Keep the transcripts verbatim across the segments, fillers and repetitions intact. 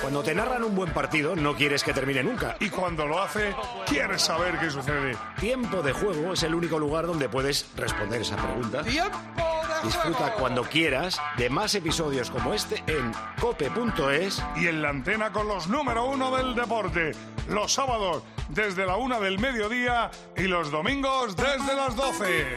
Cuando te narran un buen partido, no quieres que termine nunca. Y cuando lo hace, quieres saber qué sucede. Tiempo de Juego es el único lugar donde puedes responder esa pregunta. ¡Tiempo de Disfruta juego! cuando quieras de más episodios como este en cope punto es. Y en la antena con los número uno del deporte. Los sábados desde la una del mediodía y los domingos desde las doce.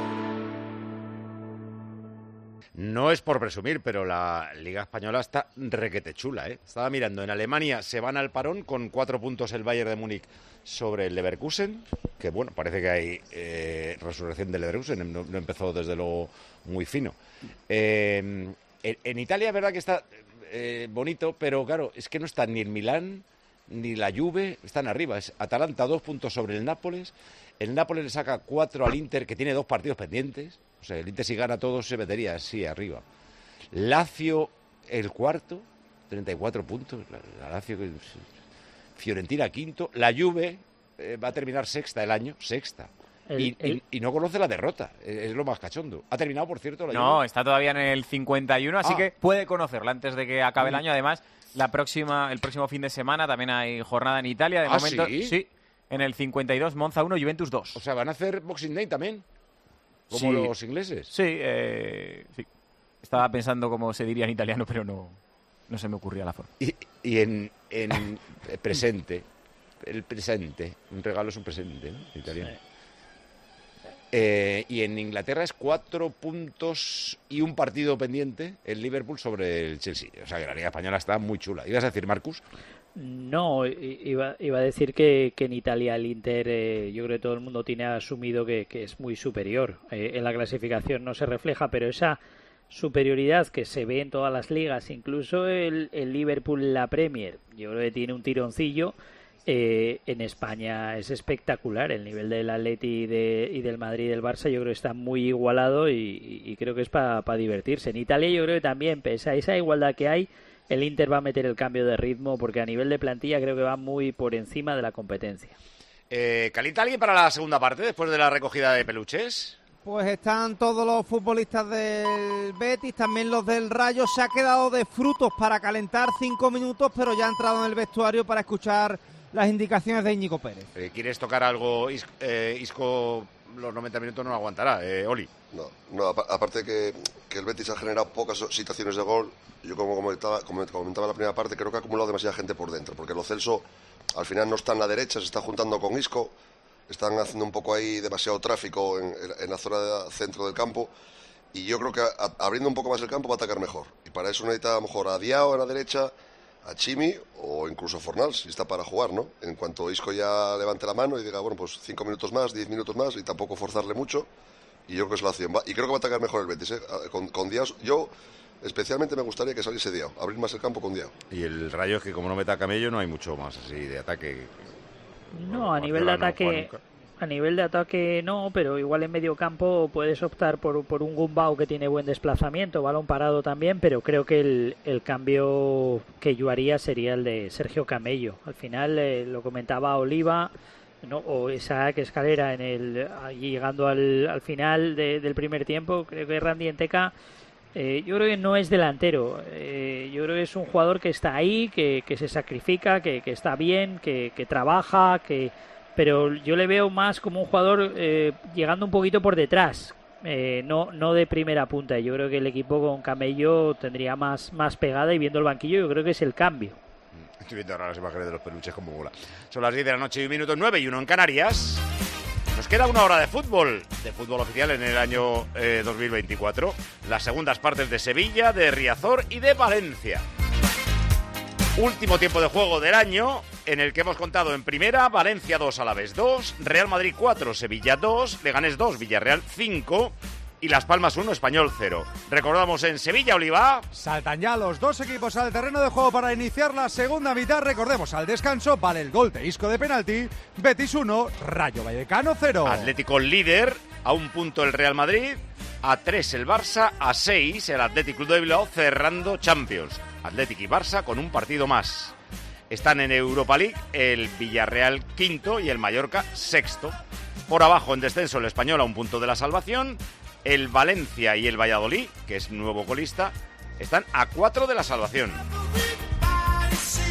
No es por presumir, pero la Liga Española está requete chula, ¿eh? Estaba mirando, en Alemania se van al parón con cuatro puntos el Bayern de Múnich sobre el Leverkusen, que bueno, parece que hay eh, resurrección del Leverkusen, no, no empezó desde luego muy fino. Eh, en, en Italia es verdad que está eh, bonito, pero claro, es que no está ni el Milán ni la Juve, están arriba. Es Atalanta dos puntos sobre el Nápoles. El Nápoles le saca cuatro al Inter, que tiene dos partidos pendientes. O sea, el Inter si gana todos se metería así arriba. Lazio el cuarto, treinta y cuatro puntos. La, la Lazio, Fiorentina quinto. La Juve eh, va a terminar sexta el año, sexta. El, y, el... y, y no conoce la derrota, es lo más cachondo. Ha terminado, por cierto, la No, Juve. está todavía en el cincuenta y uno, así ah. que puede conocerla antes de que acabe el año. Además, la próxima, el próximo fin de semana también hay jornada en Italia. De ¿Ah, momento, sí? sí. En el cincuenta y dos, Monza uno, Juventus dos. O sea, van a hacer Boxing Day también, como sí. los ingleses. Sí, eh, sí. Estaba pensando cómo se diría en italiano, pero no, no se me ocurría la forma. Y, y en, en presente, el presente, un regalo es un presente, ¿no? En italiano. Sí. Eh, y en Inglaterra es cuatro puntos y un partido pendiente el Liverpool sobre el Chelsea. O sea que la Liga Española está muy chula. ¿Ibas a decir, Marcus? No, iba, iba a decir que, que en Italia el Inter, eh, yo creo que todo el mundo tiene asumido que, que es muy superior. Eh, en la clasificación no se refleja, pero esa superioridad que se ve en todas las ligas, incluso el, el Liverpool en la Premier, yo creo que tiene un tironcillo. Eh, en España es espectacular. El nivel del Atleti y, de, y del Madrid y del Barça yo creo que está muy igualado y, y creo que es para pa divertirse. En Italia yo creo que también, pese a esa igualdad que hay, el Inter va a meter el cambio de ritmo porque a nivel de plantilla creo que va muy por encima de la competencia. Eh, ¿Calienta alguien para la segunda parte después de la recogida de peluches? Pues están todos los futbolistas del Betis, también los del Rayo. Se ha quedado de frutos para calentar cinco minutos, pero ya ha entrado en el vestuario para escuchar las indicaciones de Íñigo Pérez. Eh, ¿Quieres tocar algo? Is, eh, Isco los noventa minutos no aguantará, eh, Oli. No, no, aparte que, que el Betis ha generado pocas situaciones de gol. Yo como comentaba, como comentaba en la primera parte, creo que ha acumulado demasiada gente por dentro, porque Lo Celso al final no está en la derecha, se está juntando con Isco, están haciendo un poco ahí demasiado tráfico en, en la zona de centro del campo, y yo creo que a, abriendo un poco más el campo va a atacar mejor, y para eso necesita a lo mejor a Diao en la derecha, a Chimi o incluso Fornals, si está para jugar, ¿no? En cuanto Isco ya levante la mano y diga, bueno, pues cinco minutos más, diez minutos más, y tampoco forzarle mucho, y yo creo que es la opción. Y creo que va a atacar mejor el Betis, ¿eh? Con, con Diao, yo especialmente me gustaría que saliese Diao, abrir más el campo con Diao. Y el Rayo es que como no meta a Camello no hay mucho más así de ataque. No, bueno, a nivel de ataque... A nivel de ataque no, pero igual en medio campo puedes optar por, por un Gumbau que tiene buen desplazamiento, balón parado también, pero creo que el, el cambio que yo haría sería el de Sergio Camello. Al final eh, lo comentaba Oliva, ¿no? O Isaac Escalera en el llegando al, al final de, del primer tiempo. Creo que Randy Enteca eh, yo creo que no es delantero, eh, yo creo que es un jugador que está ahí, que, que se sacrifica, que, que está bien, que, que trabaja, que pero yo le veo más como un jugador eh, llegando un poquito por detrás, eh, no no de primera punta. Yo creo que el equipo con Camello tendría más, más pegada, y viendo el banquillo yo creo que es el cambio. Estoy viendo ahora las imágenes de los peluches como bola. Son las diez de la noche y un minuto, nueve y uno en Canarias. Nos queda una hora de fútbol, de fútbol oficial en el año eh, dos mil veinticuatro. Las segundas partes de Sevilla, de Riazor y de Valencia. Último tiempo de juego del año, en el que hemos contado en primera Valencia dos, Alavés dos, Real Madrid cuatro, Sevilla dos, Leganés dos, Villarreal cinco y Las Palmas uno, Español cero. Recordamos en Sevilla, Oliva. Saltan ya los dos equipos al terreno de juego para iniciar la segunda mitad. Recordemos, al descanso vale el gol de Isco de penalti. Betis uno, Rayo Vallecano cero. Atlético líder, a un punto el Real Madrid, a tres el Barça, a seis el Athletic Club de Bilbao, cerrando Champions. Atlético y Barça con un partido más. Están en Europa League el Villarreal quinto y el Mallorca sexto. Por abajo en descenso el Español a un punto de la salvación. El Valencia y el Valladolid, que es nuevo colista, están a cuatro de la salvación.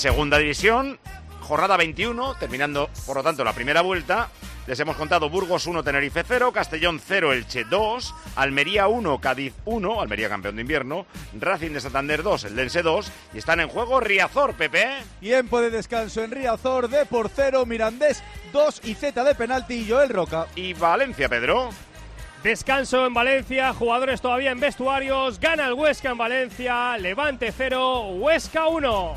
Segunda división, jornada veintiuno, terminando por lo tanto la primera vuelta. Les hemos contado Burgos uno, Tenerife cero, Castellón cero, Elche dos, Almería uno, Cádiz uno, Almería campeón de invierno, Racing de Santander dos, Eldense dos, y están en juego Riazor, Pepe. Tiempo de descanso en Riazor, D por cero, Mirandés dos y Z de penalti y Joel Roca. Y Valencia, Pedro. Descanso en Valencia, jugadores todavía en vestuarios, gana el Huesca en Valencia, Levante cero, Huesca uno.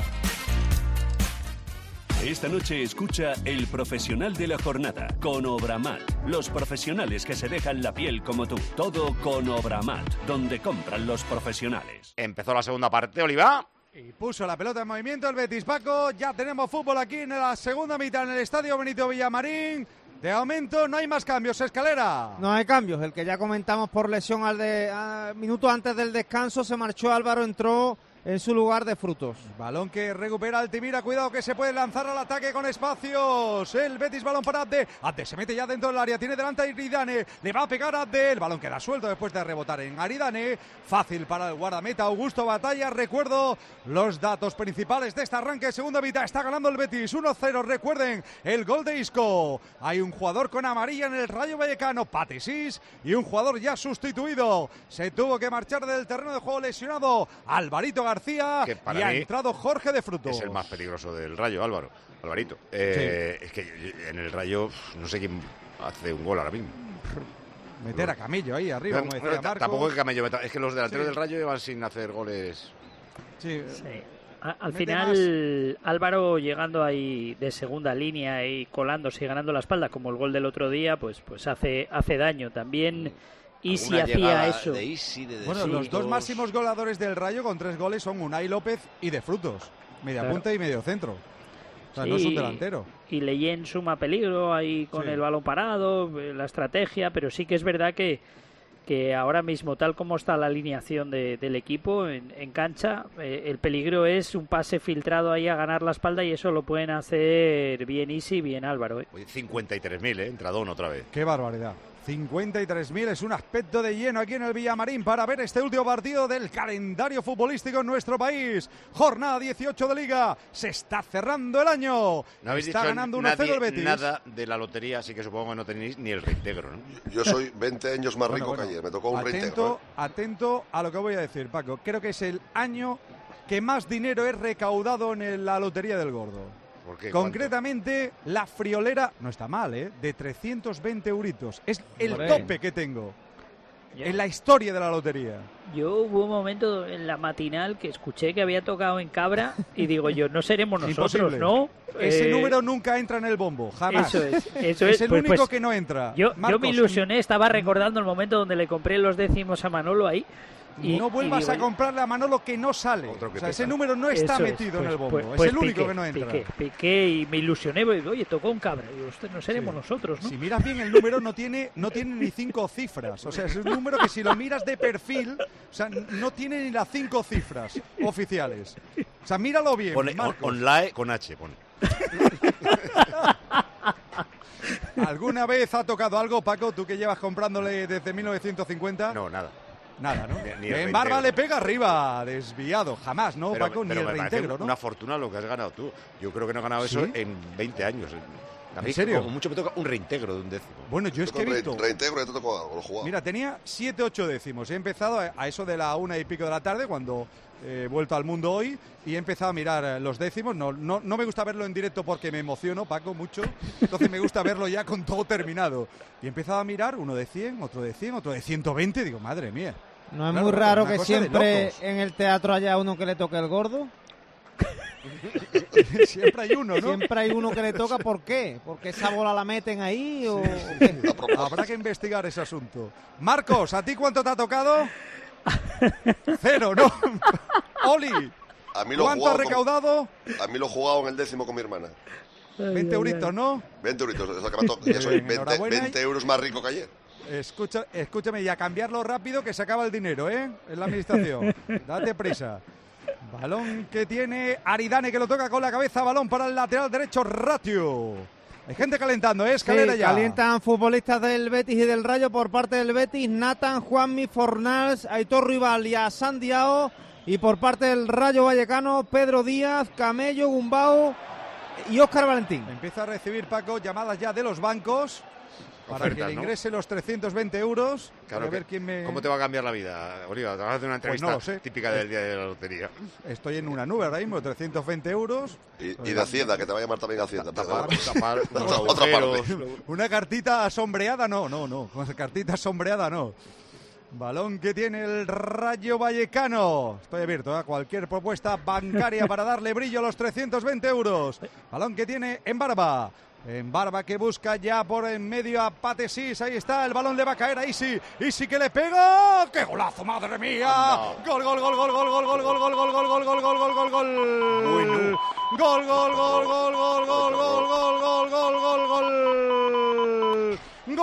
Esta noche escucha El Profesional de la Jornada con Obramat. Los profesionales que se dejan la piel como tú. Todo con Obramat, donde compran los profesionales. Empezó la segunda parte, Oliva. Y puso la pelota en movimiento el Betis, Paco. Ya tenemos fútbol aquí en la segunda mitad en el Estadio Benito Villamarín. De momento no hay más cambios, Escalera. No hay cambios. El que ya comentamos por lesión al de a, minuto antes del descanso se marchó. Álvaro entró en su lugar de Frutos. Balón que recupera Altimira, cuidado que se puede lanzar al ataque con espacios. El Betis, balón para Abde. Abde se mete ya dentro del área, tiene delante a Aridane, le va a pegar a Abde. El balón queda suelto después de rebotar en Aridane. Fácil para el guardameta Augusto Batalla. Recuerdo los datos principales de este arranque. Segunda mitad, está ganando el Betis uno cero. Recuerden el gol de Isco. Hay un jugador con amarilla en el Rayo Vallecano, Patesis, y un jugador ya sustituido. Se tuvo que marchar del terreno de juego lesionado Alvarito García. García y ha entrado Jorge de Frutos. Es el más peligroso del Rayo, Álvaro. Alvarito. Eh, sí. Es que en el Rayo no sé quién hace un gol ahora mismo. Meter a Camello ahí arriba, como decía Marcos. Tampoco es Camello, es que los delanteros sí. del Rayo llevan sin hacer goles. Sí. sí. Al final, más. Álvaro llegando ahí de segunda línea y colándose y ganando la espalda, como el gol del otro día, pues, pues hace, hace daño. También Isi hacía eso. De Isi, de bueno, sí, los dos todos... máximos goleadores del Rayo con tres goles son Unai López y de Frutos. Media claro. punta y medio centro. O sea, sí, no es un delantero. Y Leyen suma peligro ahí con sí. el balón parado, la estrategia, pero sí que es verdad que, que ahora mismo, tal como está la alineación de, del equipo en, en cancha, eh, el peligro es un pase filtrado ahí a ganar la espalda y eso lo pueden hacer bien Isi y bien Álvaro. ¿eh? cincuenta y tres mil, ¿eh? Entradón otra vez. Qué barbaridad. cincuenta y tres mil es un aspecto de lleno aquí en el Villamarín para ver este último partido del calendario futbolístico en nuestro país. Jornada dieciocho de Liga. Se está cerrando el año. No habéis está dicho ganando uno cero el Betis. Nada de la lotería, así que supongo que no tenéis ni el reintegro, ¿no? Yo soy veinte años más rico bueno, bueno. que ayer. Me tocó un atento, reintegro. ¿eh? Atento a lo que voy a decir, Paco. Creo que es el año que más dinero es recaudado en la Lotería del Gordo. ¿Por qué? Concretamente, ¿cuánto? La friolera, no está mal, ¿eh? De trescientos veinte euritos. Es el Hombre. tope que tengo yo, en la historia de la lotería. Yo hubo un momento en la matinal que escuché que había tocado en Cabra y digo yo, no seremos nosotros, Imposible. ¿no? Ese eh... número nunca entra en el bombo, jamás. Eso es, eso es. es el pues, único pues, que no entra. Yo, yo me ilusioné, y... estaba recordando el momento donde le compré los décimos a Manolo ahí. Y, no vuelvas y digo, a comprarle a Manolo que no sale. Que o sea, ese número no está Eso metido es, pues, en el bombo. Pues, es pues el único piqué, que no entra. Piqué, piqué y me ilusioné. Porque, oye, tocó un Cabra. Y digo, usted no seremos sí. nosotros, ¿no? Si miras bien el número no tiene, no tiene ni cinco cifras. O sea, es un número que si lo miras de perfil, o sea, no tiene ni las cinco cifras oficiales. O sea, míralo bien. Pone on, online con H, pone. ¿Alguna vez ha tocado algo, Paco, tú que llevas comprándole desde mil novecientos cincuenta? No, nada. Nada, ¿no? Ni, ni en barba le pega arriba, desviado, jamás, ¿no, pero, Paco? Ni pero el reintegro, ¿no? Una fortuna lo que has ganado tú. Yo creo que no he ganado ¿Sí? eso en veinte años. ¿En serio? Como mucho me toca un reintegro de un décimo. Bueno, yo es que he visto... Reintegro, ya te tocó algo, lo jugado. Mira, tenía siete, ocho décimos. He empezado a, a eso de la una y pico de la tarde, cuando he eh, vuelto al mundo hoy, y he empezado a mirar los décimos. No, no, no me gusta verlo en directo porque me emociono, Paco, mucho. Entonces me gusta verlo ya con todo terminado. Y he empezado a mirar uno de cien, otro de cien, otro de ciento veinte. Digo, madre mía. ¿No es claro, muy raro que siempre en el teatro haya uno que le toque el gordo? Siempre hay uno, ¿no? Siempre hay uno que le toca, ¿por qué? ¿Porque esa bola la meten ahí o sí, sí. Habrá que investigar ese asunto. Marcos, ¿a ti cuánto te ha tocado? Cero, ¿no? Oli, a mí lo ¿cuánto has recaudado? Con, a mí lo he jugado en el décimo con mi hermana. veinte euritos, ¿no? veinte euritos, es lo que me toca. Ya soy veinte, veinte euros más rico que ayer. Escucha, escúchame, y a cambiarlo rápido que se acaba el dinero, ¿eh? En la administración. Date prisa. Balón que tiene Aridane, que lo toca con la cabeza. Balón para el lateral derecho, Ratio. Hay gente calentando, ¿eh? Escalera sí, ya. Calientan futbolistas del Betis y del Rayo por parte del Betis. Nathan, Juanmi, Fornals, Aitor Rival y a Sandiao. Y por parte del Rayo Vallecano, Pedro Díaz, Camello, Gumbau y Óscar Valentín. Empieza a recibir, Paco, llamadas ya de los bancos para Ofertas, que le ¿no? ingrese los trescientos veinte euros. Claro, Voy a que, ver quién me... ¿cómo te va a cambiar la vida, Oliva? Te vas a hacer una entrevista Pues no lo sé. típica del día de la lotería. Estoy en una nube ahora mismo, trescientos veinte euros. Y, y de Hacienda, que te va a llamar también Hacienda. Tapar, tapar Otra- unos otra agujeros. parte. Una cartita sombreada, no, no, no. Con cartita sombreada, no. Balón que tiene el Rayo Vallecano. Estoy abierto a cualquier propuesta bancaria para darle brillo a los trescientos veinte euros. Balón que tiene en Barba. En Barba que busca ya por en medio a Patesís. Ahí está, el balón le va a caer a Isi. Isi que le pega. ¡Qué golazo, madre mía! Gol, gol, gol, gol, gol, gol, gol, gol, gol, gol, gol, gol, gol, gol, gol, gol, gol. Gol, gol, gol, gol, gol, gol, gol, gol, gol, gol, gol, gol.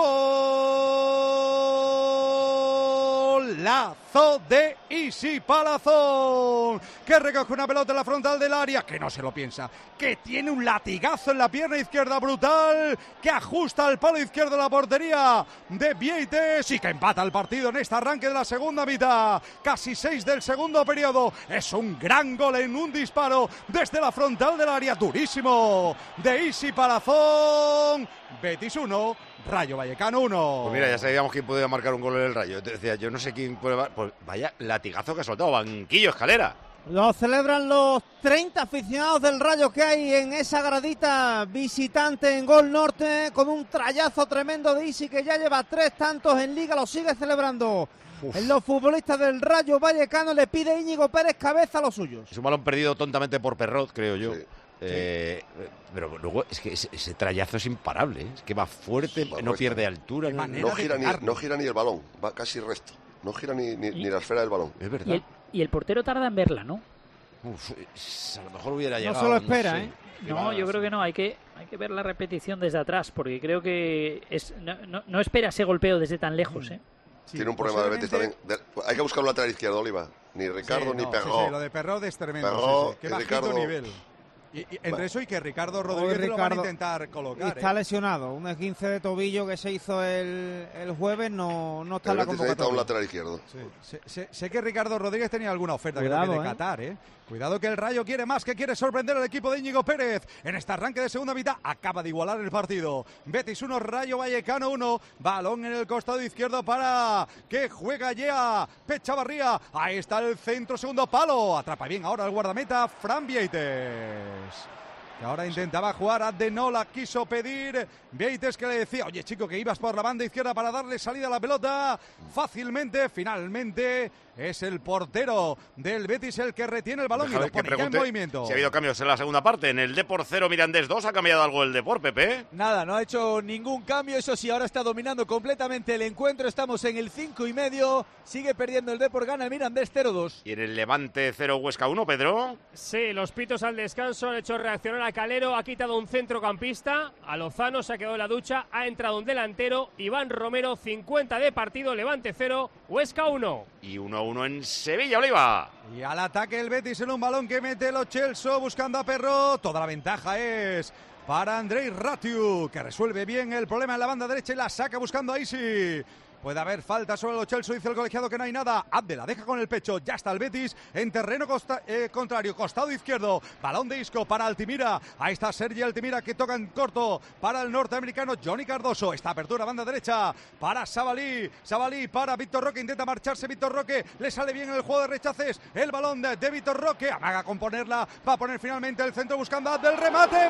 Golazo de Isi Palazón, que recoge una pelota en la frontal del área, que no se lo piensa, que tiene un latigazo en la pierna izquierda brutal, que ajusta al palo izquierdo de la portería de Vieites y que empata el partido en este arranque de la segunda mitad. Casi seis del segundo periodo. Es un gran gol en un disparo desde la frontal del área, durísimo, de Isi Palazón. Betis uno, Rayo Vallecano uno. Pues mira, ya sabíamos quién podía marcar un gol en el Rayo. Te decía, yo no sé quién puede... Pues vaya latigazo que ha soltado, banquillo, Escalera. Lo celebran los treinta aficionados del Rayo que hay en esa gradita visitante en Gol Norte, con un trayazo tremendo de Isi, que ya lleva tres tantos en Liga, lo sigue celebrando. Uf. En los futbolistas del Rayo Vallecano le pide Íñigo Pérez cabeza a los suyos. Es un balón perdido tontamente por Perrot, creo yo. Sí. Eh, pero luego es que ese, ese trayazo es imparable, ¿eh? Es que va fuerte, Va no fuerte. pierde altura. No, No gira, ni, no gira ni el balón, va casi recto. No gira ni, ni, ni la esfera del balón. Es verdad. Y el, y el portero tarda en verla, ¿no? Uf, a lo mejor hubiera llegado. No se lo espera, no sé. ¿eh? No, yo creo que no, hay que hay que ver la repetición desde atrás, porque creo que es no, no, no espera ese golpeo desde tan lejos, ¿eh? Sí, tiene un problema de Betis también. De, hay que buscar un lateral izquierdo, Oliva. Ni Ricardo sí, ni no, Perrot. Sí, sí, lo de Perrot es tremendo. Perrot, sí, sí. Qué y bajito Ricardo... nivel. Y, y entre eso y que Ricardo Rodríguez Hoy lo van a Ricardo intentar colocar. Está ¿eh? lesionado, un esguince de tobillo que se hizo el, el jueves, no, no está El en la Betis necesita convocatoria. un lateral izquierdo. Sí, sé, sé, sé que Ricardo Rodríguez tenía alguna oferta, Cuidado, creo que de ¿eh? Qatar, ¿eh? Cuidado que el Rayo quiere más, que quiere sorprender al equipo de Íñigo Pérez. En este arranque de segunda mitad acaba de igualar el partido. Betis uno, Rayo Vallecano uno. Balón en el costado izquierdo para que juega ya Pechavarría. Ahí está el centro, segundo palo. Atrapa bien ahora el guardameta Fran Vieites. Que ahora intentaba jugar, Abde no la quiso pedir. Vieites que le decía, oye chico, que ibas por la banda izquierda para darle salida a la pelota fácilmente. Finalmente es el portero del Betis el que retiene el balón. Déjame y lo pone que ya en pregunte movimiento. si ha habido cambios en la segunda parte. En el Depor cero, Mirandés dos, ¿ha cambiado algo el Depor, Pepe? Nada, no ha hecho ningún cambio, eso sí, ahora está dominando completamente el encuentro, estamos en el cinco y medio, sigue perdiendo el Depor, gana el Mirandés cero dos. Y en el Levante cero, Huesca uno, Pedro. Sí, los pitos al descanso han hecho reaccionar a Calero, ha quitado un centrocampista, a Lozano se ha quedado en la ducha, ha entrado un delantero, Iván Romero, cincuenta de partido, Levante cero, Huesca uno. Y uno a uno en Sevilla, Oliva. Y al ataque el Betis en un balón que mete Lo Celso buscando a Perrot. Toda la ventaja es para Andrei Ratiu, que resuelve bien el problema en la banda derecha y la saca buscando a Isi. Puede haber falta sobre Lo Celso, dice el colegiado que no hay nada. Abde la deja con el pecho, ya está el Betis en terreno costa, eh, contrario, costado izquierdo. Balón de Isco para Altimira. Ahí está Sergi Altimira que toca en corto para el norteamericano Johnny Cardoso. Esta apertura banda derecha para Sabalí. Sabalí para Víctor Roque, intenta marcharse Víctor Roque. Le sale bien en el juego de rechaces. El balón de, de Víctor Roque. Amaga con ponerla. Va a poner finalmente el centro buscando a Abde. El remate.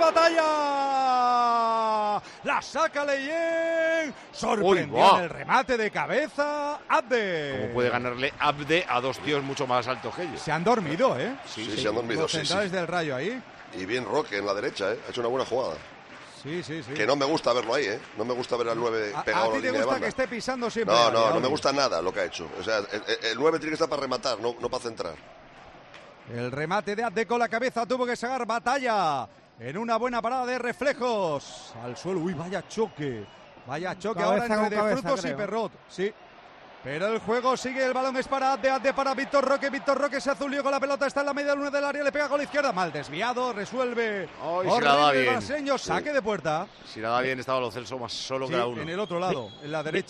Batalla. La saca Leyen. Sorprendió Uy, en el remate de cabeza Abde. ¿Cómo puede ganarle Abde a dos tíos mucho más altos que ellos? Se han dormido, ¿eh? Sí, sí, se han dormido. Los Sí, centrales sí. del Rayo ahí. Y bien Roque en la derecha, ¿eh? Ha hecho una buena jugada. Sí, sí, sí. Que no me gusta verlo ahí, ¿eh? No me gusta ver al nueve ¿A, pegado a a la ti te línea de gusta banda. que esté pisando siempre? No, área, no, no me Oli? gusta nada lo que ha hecho. O sea, el, el- el nueve tiene que estar para rematar, no, no para centrar. El remate de Abde con la cabeza tuvo que sacar Batalla en una buena parada de reflejos. Al suelo, uy, vaya choque. Vaya choque Cabeza ahora entre con De cabeza, Frutos y creo. Perrot. Sí. Pero el juego sigue, el balón es para Abde, Abde para Víctor Roque, Víctor Roque se azulió con la pelota, está en la media luna del área, le pega con la izquierda, mal desviado, resuelve. Ay, se la da Horrible bien. brasileño, saque de puerta. Si nada bien estaba Lo Celso más solo Sí, que la uno. en el otro lado, en la derecha.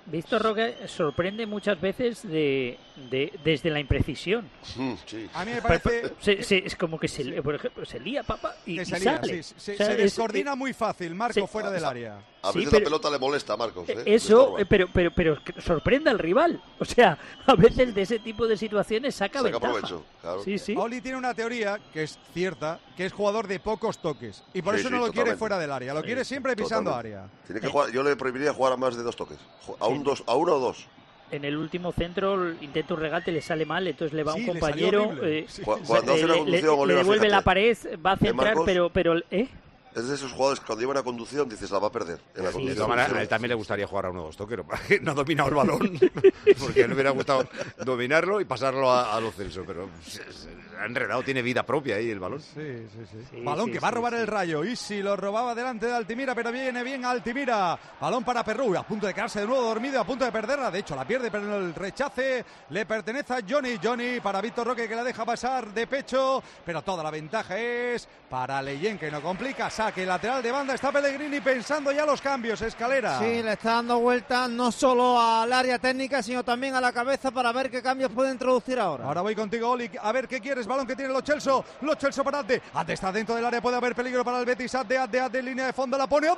Víctor Roque sorprende muchas veces de, de desde la imprecisión. Mm, sí. A mí me parece... Se, se, es como que, se, por ejemplo, se lía, papá, y, que se y lía, sale. sí, se, o sea, se es, descoordina es, muy fácil, Marco, sí, fuera del área. A veces sí, pero, la pelota le molesta a Marcos. ¿eh? Eso, pero, pero, pero sorprende al rival. O sea, a veces de ese tipo de situaciones saca, saca ventaja. Provecho, claro. Sí, sí. Oli tiene una teoría que es cierta, que es jugador de pocos toques. Y por Sí, eso sí, no lo totalmente. quiere fuera del área, lo Sí, quiere siempre pisando totalmente. área. Tiene que jugar, yo le prohibiría jugar a más de dos toques. A, un dos, a uno o dos. En el último centro intenta un regate, le sale mal, entonces le va Sí, un le compañero, salió horrible. eh, Sí. Cu- Cuando hace le, una le- conducción, le Oliva, devuelve fíjate. la pared, va a centrar, Marcos? pero, pero ¿eh? Es de esos jugadores que cuando lleva una conducción dices la va a perder. En la De conducción. todas maneras, a él también le gustaría jugar a uno o dos toques, no ha dominado el balón, porque a él le hubiera gustado dominarlo y pasarlo a, a Lo Celso, pero se, se ha enredado, tiene vida propia ahí el balón. Sí, sí, sí. Sí, Balón sí, que va a sí, robar sí. el Rayo. Isi lo robaba delante de Altimira, pero viene bien Altimira. Balón para Perrú, a punto de quedarse de nuevo dormido, a punto de perderla. De hecho, la pierde, pero el rechace le pertenece a Johnny. Johnny para Víctor Roque, que la deja pasar de pecho, pero toda la ventaja es para Leyen, que no complica. Saque lateral de banda, está Pellegrini pensando ya los cambios. Escalera. Sí, le está dando vueltas no solo al área técnica, sino también a la cabeza para ver qué cambios puede introducir ahora. Ahora voy contigo, Oli, a ver qué quieres. Balón que tiene Lo Celso, Lo Celso para Adde. Adde está dentro del área, puede haber peligro para el Betis. Adde, Adde, Adde, línea de fondo, la pone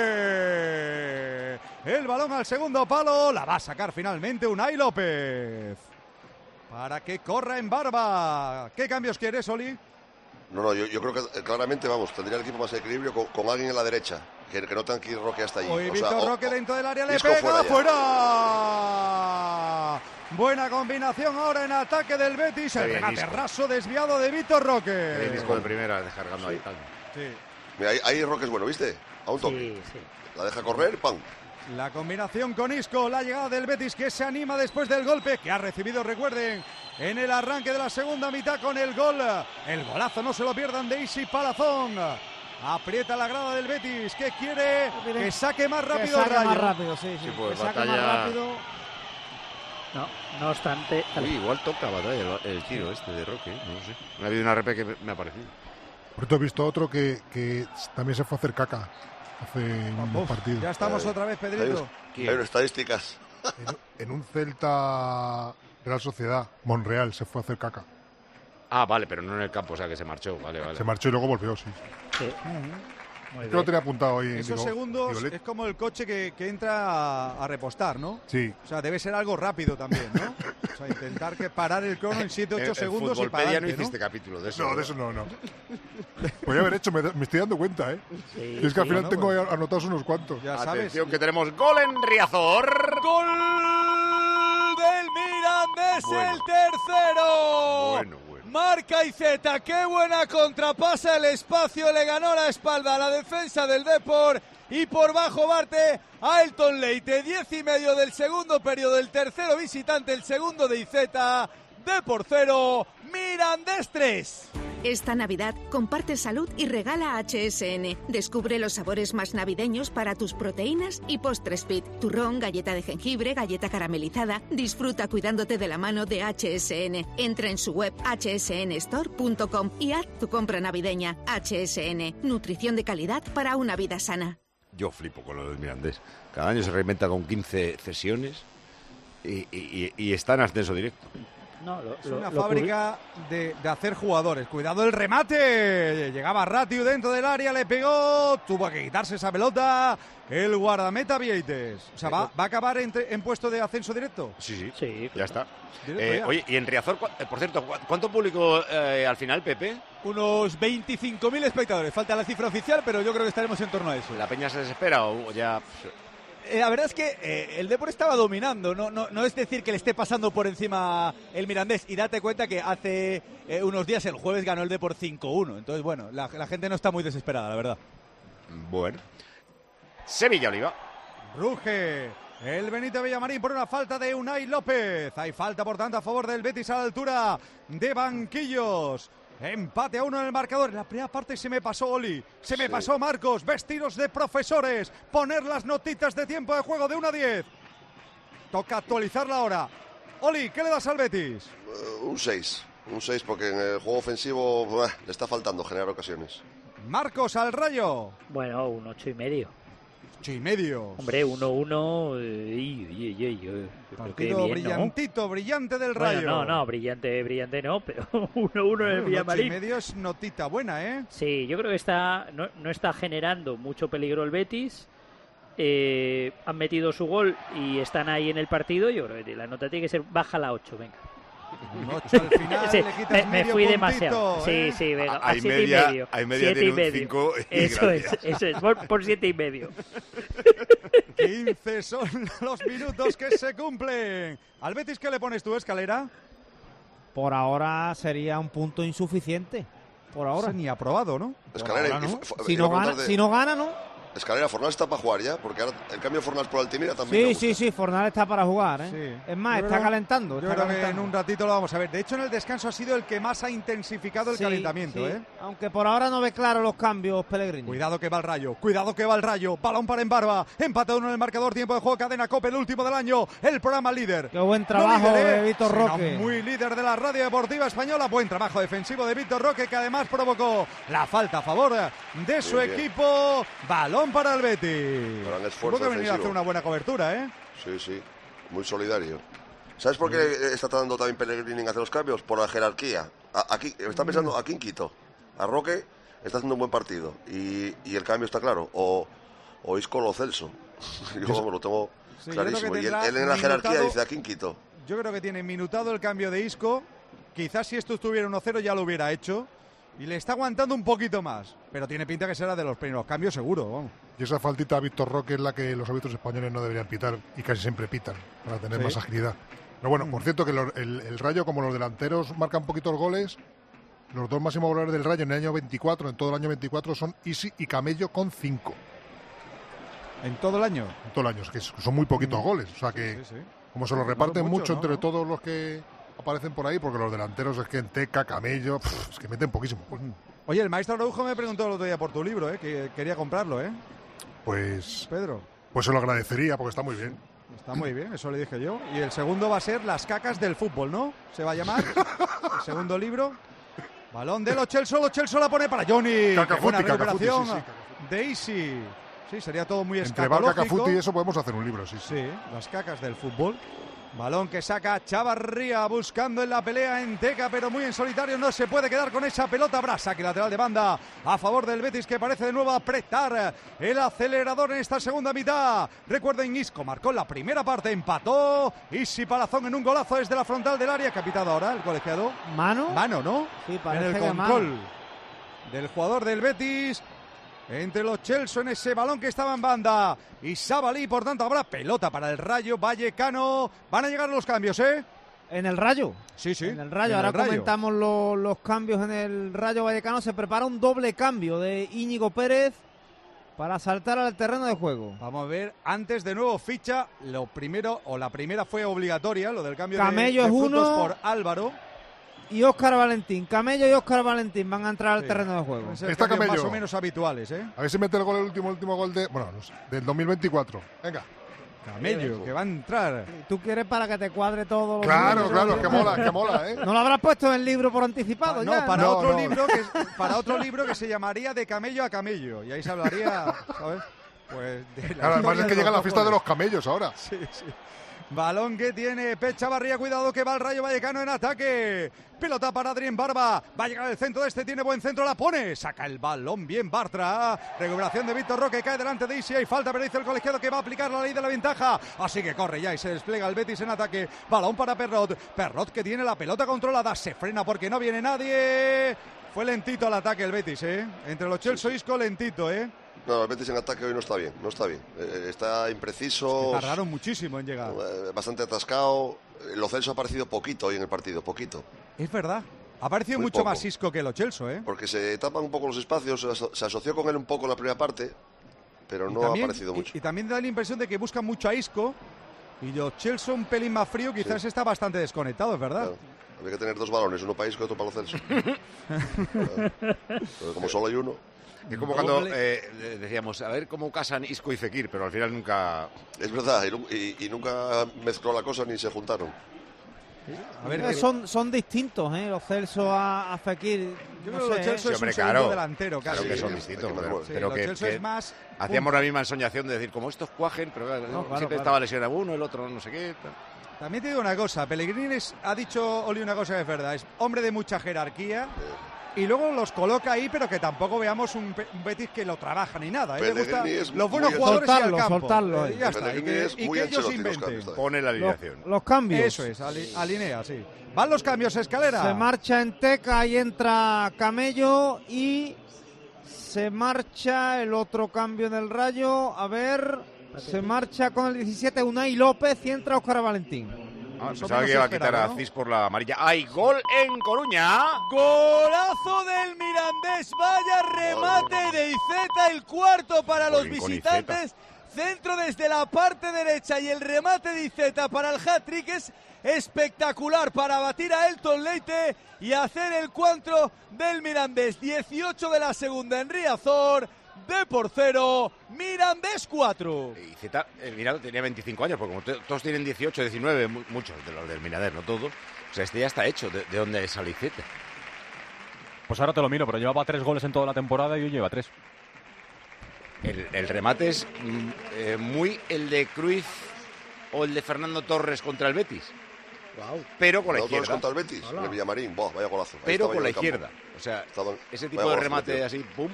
Adde. El balón al segundo palo, la va a sacar finalmente Unai López. Para que corra en Barba. ¿Qué cambios quieres, Oli? No, no, yo, yo creo que eh, claramente, vamos, tendría el equipo más equilibrio con, con alguien en la derecha, que, que no tenga que ir Roque hasta allí. Hoy O sea, Víctor o- Roque o- dentro del área, le Isco pega fuera ya. fuera. Buena combinación ahora en ataque del Betis. Qué El bien, remate Isco. raso desviado de Víctor Roque. El disco de primera descargando ahí. tal. Sí. Mira, ahí, ahí Roque es bueno, ¿viste? A un toque. Sí, sí. La deja correr, ¡pam! La combinación con Isco, la llegada del Betis que se anima después del golpe que ha recibido, recuerden, en el arranque de la segunda mitad con el gol. El golazo, no se lo pierdan, de Isi Palazón. Aprieta la grada del Betis, que quiere que saque más Que rápido el saque Rayo. más rápido, sí, sí. Sí, pues, que saque batalla- más rápido. No, no obstante, Uy, igual toca batalla el, el tiro este de Roque, ¿eh? No lo sé. Me ha habido una repe que me, me ha parecido. Por cierto, he visto otro que, que también se fue a hacer caca hace un Uf, partido. ya estamos Eh, otra vez, Hay, Pedrito. hay unas estadísticas. En, en un Celta Real Sociedad, Monreal, se fue a hacer caca. Ah, vale, pero no en el campo, o sea que se marchó, vale, vale. Se marchó y luego volvió, sí. sí. Muy Yo lo bien. tenía apuntado ahí. Esos digo, segundos digo, le- es como el coche que, que entra a, a repostar, ¿no? Sí, O sea, debe ser algo rápido también, ¿no? O sea, intentar que parar el crono en siete En- ocho en segundos y para Futbolpedia no adelante, hiciste capítulo de eso. no, de eso no, no. Podría haber hecho, me, me estoy dando cuenta, ¿eh? Sí, Y es que al sí. final no, tengo pues. ahí anotados unos cuantos. Ya sabes. Atención, que tenemos gol en Riazor. ¡Gol del Mirandés, Bueno. el tercero! Bueno, bueno. Marca Iceta, qué buena contrapasa el espacio, le ganó la espalda a la defensa del Depor y por bajo Barte a Elton Leite, diez y medio del segundo periodo, el tercero visitante, el segundo de Iceta, Depor cero, Mirandés tres. Esta Navidad comparte salud y regala H S N. Descubre los sabores más navideños para tus proteínas y postres fit. Turrón, galleta de jengibre, galleta caramelizada. Disfruta cuidándote de la mano de H S N. Entra en su web h s n store punto com y haz tu compra navideña. H S N, nutrición de calidad para una vida sana. Yo flipo con lo del Mirandés. Cada año se reinventa con quince cesiones y, y- y- y está en ascenso directo. No, lo- Es lo- una lo fábrica de, de hacer jugadores. Cuidado el remate. Llegaba Ratiu dentro del área, le pegó. Tuvo que quitarse esa pelota. El guardameta Vieites. O sea, ¿va, va a acabar en, te- en puesto de ascenso directo? Sí, sí, Sí, ya está. Directo Eh, ya. oye, y en Riazor, cu- eh, por cierto, ¿cu- ¿cuánto público eh, al final, Pepe? Unos veinticinco mil espectadores, falta la cifra oficial, pero yo creo que estaremos en torno a eso. ¿La peña se desespera o ya...? Pues, Eh, la verdad es que eh, el Depor estaba dominando, no, no, no es decir que le esté pasando por encima el Mirandés. Y date cuenta que hace eh, unos días, el jueves, ganó el Depor cinco uno. Entonces, bueno, la, la gente no está muy desesperada, la verdad. bueno. Sevilla-Oliva. Ruge el Benito Villamarín por una falta de Unai López. Hay falta, por tanto, a favor del Betis a la altura de Banquillos. Empate a uno en el marcador. En la primera parte se me pasó Oli, se me Sí. pasó Marcos. Vestidos de profesores. Poner las notitas de tiempo de juego de uno a diez. Toca actualizarla ahora. Oli, ¿qué le das al Betis? Eh, un seis. Un seis porque en el juego ofensivo buah, le está faltando generar ocasiones. Marcos al Rayo. Bueno, un ocho y medio. Ocho y medio. Hombre, uno uno. Eh, Partido bien, brillantito, ¿no? Brillante del Rayo. Bueno, no, no, brillante, brillante no, pero uno uno en el Villamarín. Ocho y medio es notita buena, ¿eh? Sí, yo creo que está no, no está generando mucho peligro el Betis. Eh, han metido su gol y están ahí en el partido. Yo creo que la nota tiene que ser baja la ocho, venga. Un ocho al final, sí, le quitas me, me fui puntito, demasiado. ¿eh? Sí, sí, venga, a, hay siete media, y medio. Hay media siete y un medio. cinco y eso gracias. es, eso es, por, por siete y medio. quince son los minutos que se cumplen. ¿Al Betis qué le pones tú, Escalera? Por ahora sería un punto insuficiente. Por ahora. Eso ni aprobado, ¿no? Escalera, ahora, ¿no? y, Si, no gana, de... si no gana, ¿no? Escalera, Fornal está para jugar ya, porque ahora el cambio de Fornal por Altimira también. Sí, sí, sí, Fornal está para jugar, ¿eh? Sí. Es más, yo está creo, calentando. Yo está creo calentando. que en un ratito lo vamos a ver. De hecho, en el descanso ha sido el que más ha intensificado el sí, calentamiento, sí. ¿eh? Aunque por ahora no ve claro los cambios, Pellegrini. Cuidado que va el Rayo, cuidado que va el Rayo. Balón para Embarba, empate uno en el marcador, tiempo de juego, cadena COPE, el último del año, el programa líder. Qué buen trabajo no líder, ¿eh? de Víctor Roque. Muy líder de la radio deportiva española, buen trabajo defensivo de Víctor Roque, que además provocó la falta a favor de su bien, equipo. Bien. Balón para el Betis. Tuvo que venir a hacer una buena cobertura, ¿eh? Sí, sí, muy solidario. ¿Sabes por qué mm. está tratando también Pellegrini en hacer los cambios? Por la jerarquía. A, aquí, está pensando aquí en Quito. A Roque está haciendo un buen partido. Y, y el cambio está claro. O, o Isco o Celso. Yo como lo tengo sí, clarísimo. Y él, él en la jerarquía minutado, dice aquí en Quito. Yo creo que tiene minutado el cambio de Isco. Quizás si esto estuviera uno cero ya lo hubiera hecho. Y le está aguantando un poquito más. Pero tiene pinta que será de los primeros cambios, seguro. Vamos. Y esa faltita a Víctor Roque es la que los árbitros españoles no deberían pitar. Y casi siempre pitan, para tener sí. más agilidad. Pero bueno, mm. por cierto, que los, el, el Rayo, como los delanteros marcan poquitos goles, los dos máximos goleadores del Rayo en el año veinticuatro, en todo el año veinticuatro, son Isi y Camello con cinco. ¿En todo el año? En todo el año, es que son muy poquitos mm. goles. O sea que, sí, sí. como se los reparten mucho, mucho ¿no? entre todos los que aparecen por ahí, porque los delanteros es que en Teca, Camello, pff, es que meten poquísimo. Mm. Oye, el maestro Araujo me preguntó el otro día por tu libro, ¿eh? Que quería comprarlo, ¿eh? Pues... Pedro. Pues se lo agradecería, porque está muy bien. Está muy bien, eso le dije yo. Y el segundo va a ser Las cacas del fútbol, ¿no? Se va a llamar. El segundo libro. Balón de Lo Celso, Lo Celso la pone para Johnny. Cacafuti, buena recuperación Cacafuti, sí, sí, de Easy. Sí, sería todo muy escatológico. Entre Val, Cacafuti y eso podemos hacer un libro, sí. Sí, Las cacas del fútbol. Balón que saca Chavarría buscando en la pelea en Teca, pero muy en solitario, no se puede quedar con esa pelota. Brasa, que lateral de banda a favor del Betis, que parece de nuevo apretar el acelerador en esta segunda mitad. Recuerden, Isco marcó la primera parte, empató Isi Palazón en un golazo desde la frontal del área, que ha pitado ahora el colegiado. ¿Mano? Mano, ¿no? Sí, en el control del jugador del Betis. Entre los Chelsea en ese balón que estaba en banda y Sabalí, por tanto habrá pelota para el Rayo Vallecano. Van a llegar los cambios, ¿eh? ¿En el Rayo? Sí, sí. En el Rayo, en ahora el Rayo. comentamos lo, los cambios en el Rayo Vallecano. Se prepara un doble cambio de Íñigo Pérez para saltar al terreno de juego. Vamos a ver, antes de nuevo ficha, lo primero, o la primera fue obligatoria, lo del cambio Camello de, de es uno por Álvaro. Y Óscar Valentín, Camello y Óscar Valentín van a entrar sí. al terreno de juego. Está Camello. Más o menos habituales, ¿eh? A ver si mete el gol, el último, último gol de, bueno, no sé, del dos mil veinticuatro. Venga. Camello, que va a entrar. ¿Tú quieres para que te cuadre todo? Claro, claro, que mola, que mola, ¿eh? ¿No lo habrás puesto en el libro por anticipado pa, ya? No, para, no, otro no. Libro que, para otro libro que se llamaría De Camello a Camello. Y ahí se hablaría, ¿sabes? Pues de la claro, además es que llega la fiesta de los camellos ahora. Sí, sí. Balón que tiene Pecha Barría, cuidado que va el Rayo Vallecano en ataque. Pelota para Adrián Barba. Va a llegar al centro de este, tiene buen centro, la pone. Saca el balón bien Bartra. Recuperación de Víctor Roque, cae delante de Isi. Hay falta, pero dice el colegiado que va a aplicar la ley de la ventaja. Así que corre ya y se despliega el Betis en ataque. Balón para Perrot. Perrot que tiene la pelota controlada. Se frena porque no viene nadie. Fue lentito al ataque el Betis, ¿eh? Entre los Chelsea y Isco, lentito, ¿eh? No, el Betis en ataque hoy no está bien, no está bien. Eh, está impreciso. Es que tardaron muchísimo en llegar. Eh, bastante atascado. Lo Celso ha aparecido poquito hoy en el partido, poquito. Es verdad. Ha aparecido Muy mucho poco. más Isco que Lo Celso, ¿eh? Porque se tapan un poco los espacios, se, aso se asoció con él un poco en la primera parte, pero y no también, ha aparecido mucho. Y, y también da la impresión de que buscan mucho a Isco y Lo Celso un pelín más frío, quizás sí. está bastante desconectado, es verdad. Claro. Había que tener dos balones, uno para Isco y otro para Lo Celso. Pero como solo hay uno. Es como cuando eh, decíamos, a ver cómo casan Isco y Fekir, pero al final nunca... Es verdad, y, y, y nunca mezcló la cosa ni se juntaron. A ver, eh, son, son distintos, ¿eh? Los Celso a, a Fekir. Yo No creo que sé, los Celso Sí, es hombre, un claro. segundo delantero Claro casi. que son Sí, distintos, sí, pero, sí, pero los que, Celso que es más hacíamos la misma ensoñación de decir, como estos cuajen, pero claro, No, claro, siempre claro. estaba lesionado uno, el otro no sé qué. tal. También te digo una cosa, Pellegrini es- ha dicho Oli una cosa que es verdad, es hombre de mucha jerarquía y luego los coloca ahí, pero que tampoco veamos un, Pe- un Betis que lo trabaja ni nada. A él le gusta Pellegrini es los buenos muy jugadores y al Soltarlo, campo. soltarlo, Eh, eh. ya está, y Pellegrini que, es y muy que ellos Ancelotti, los inventen. cambios también. Pone la Los, alineación. los cambios. Eso es, ali- alinea, sí. Van los cambios, Escalera. Se marcha Enteca y entra Camello y se marcha el otro cambio en el Rayo. A ver, se marcha con el diecisiete Unai López y entra Óscar Valentín. Ah, Más o pensaba menos que iba a esperado, quitar a ¿no? Cis por la amarilla. ¡Hay gol en Coruña! Golazo del Mirandés, vaya remate de Iceta, el cuarto para los Jolín, con visitantes. Centro desde la parte derecha y el remate de Iceta para el hat-trick es espectacular para batir a Elton Leite y hacer el cuatro del Mirandés. dieciocho de la segunda en Riazor, de por cero, Mirandés cuatro. Y Zeta, el Mirado tenía veinticinco años, porque como te- todos tienen dieciocho, diecinueve, mu- muchos de los del Minader, no todos. O sea, este ya está hecho. ¿De, de dónde sale Zeta? Pues ahora te lo miro, pero llevaba tres goles en toda la temporada y hoy lleva tres. El, el remate es mm, eh, muy el de Cruyff o el de Fernando Torres contra el Betis. Pero con la Los dos izquierda. contra el Betis, Hola. el Villamarín, buah, vaya golazo. Ahí Pero estaba con yo la en el campo. izquierda. O sea, Estaba- ese tipo vaya de golazo remate metido. así, pum.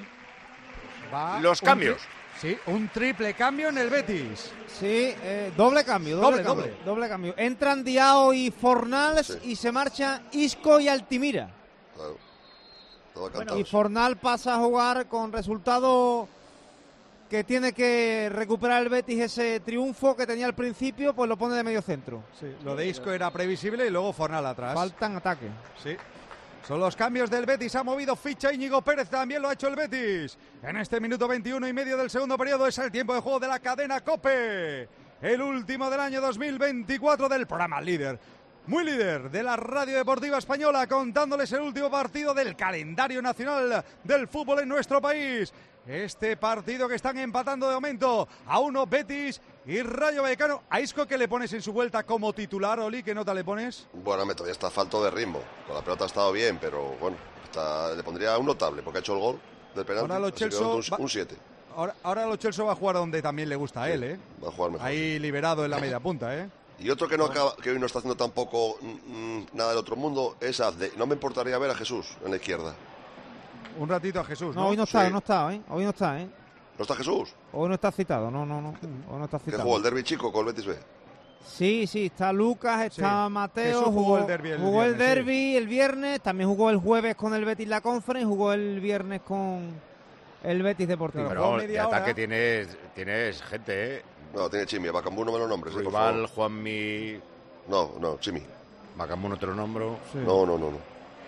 Va Los un cambios. tri- Sí, un triple cambio en el Betis. Sí, eh, doble cambio, doble, Doble, cambio, doble. doble cambio. Entran Diao y Fornals y se marcha Isco y Altimira. Claro. Todo Y cantado. Fornal pasa a jugar con resultado que tiene que recuperar el Betis ese triunfo que tenía al principio, pues lo pone de medio centro. Sí, lo de Isco era previsible y luego Fornal atrás. Faltan ataques. Sí. Son los cambios del Betis. Ha movido ficha Íñigo Pérez, también lo ha hecho el Betis. En este minuto veintiuno y medio del segundo periodo es el tiempo de juego de la cadena COPE. El último del año dos mil veinticuatro del programa líder. Muy líder de la Radio Deportiva Española, contándoles el último partido del calendario nacional del fútbol en nuestro país. Este partido que están empatando de momento a uno Betis y Rayo Vallecano. A Isco, ¿qué le pones en su vuelta como titular, Oli? ¿Qué nota le pones? Bueno, me todavía está falto de ritmo. Con la pelota ha estado bien, pero bueno, está- le pondría un notable porque ha hecho el gol del penalti. Ahora Lo así que Celso va- un siete. Ahora, ahora Lo Celso va a jugar donde también le gusta a él, ¿eh? Va a jugar mejor. Ahí liberado en la media punta, ¿eh? Y otro que no acaba, que hoy no está haciendo tampoco mm, mm, nada del otro mundo es Azde. No me importaría ver a Jesús en la izquierda. Un ratito a Jesús, ¿no? No, hoy no está, Sí. no está, ¿eh? Hoy no está, ¿eh? ¿No está Jesús? Hoy no está citado, no, no, no. Hoy no está Que citado. jugó el derbi chico con el Betis B. Sí, sí, está Lucas, está Sí. Mateo, Jesús jugó jugó, el derbi el jugó el viernes, sí. derbi el viernes, también jugó el jueves con el Betis la Conference, jugó el viernes con el Betis Deportivo. Pero vamos, de ataque tienes, tienes gente, ¿eh? No, tiene Chimi. A Bacambú no me lo nombres, eh, por Rival, favor. Juanmi. No, no, Chimi. Bacambú no te lo nombro. Sí. No, no, no, no.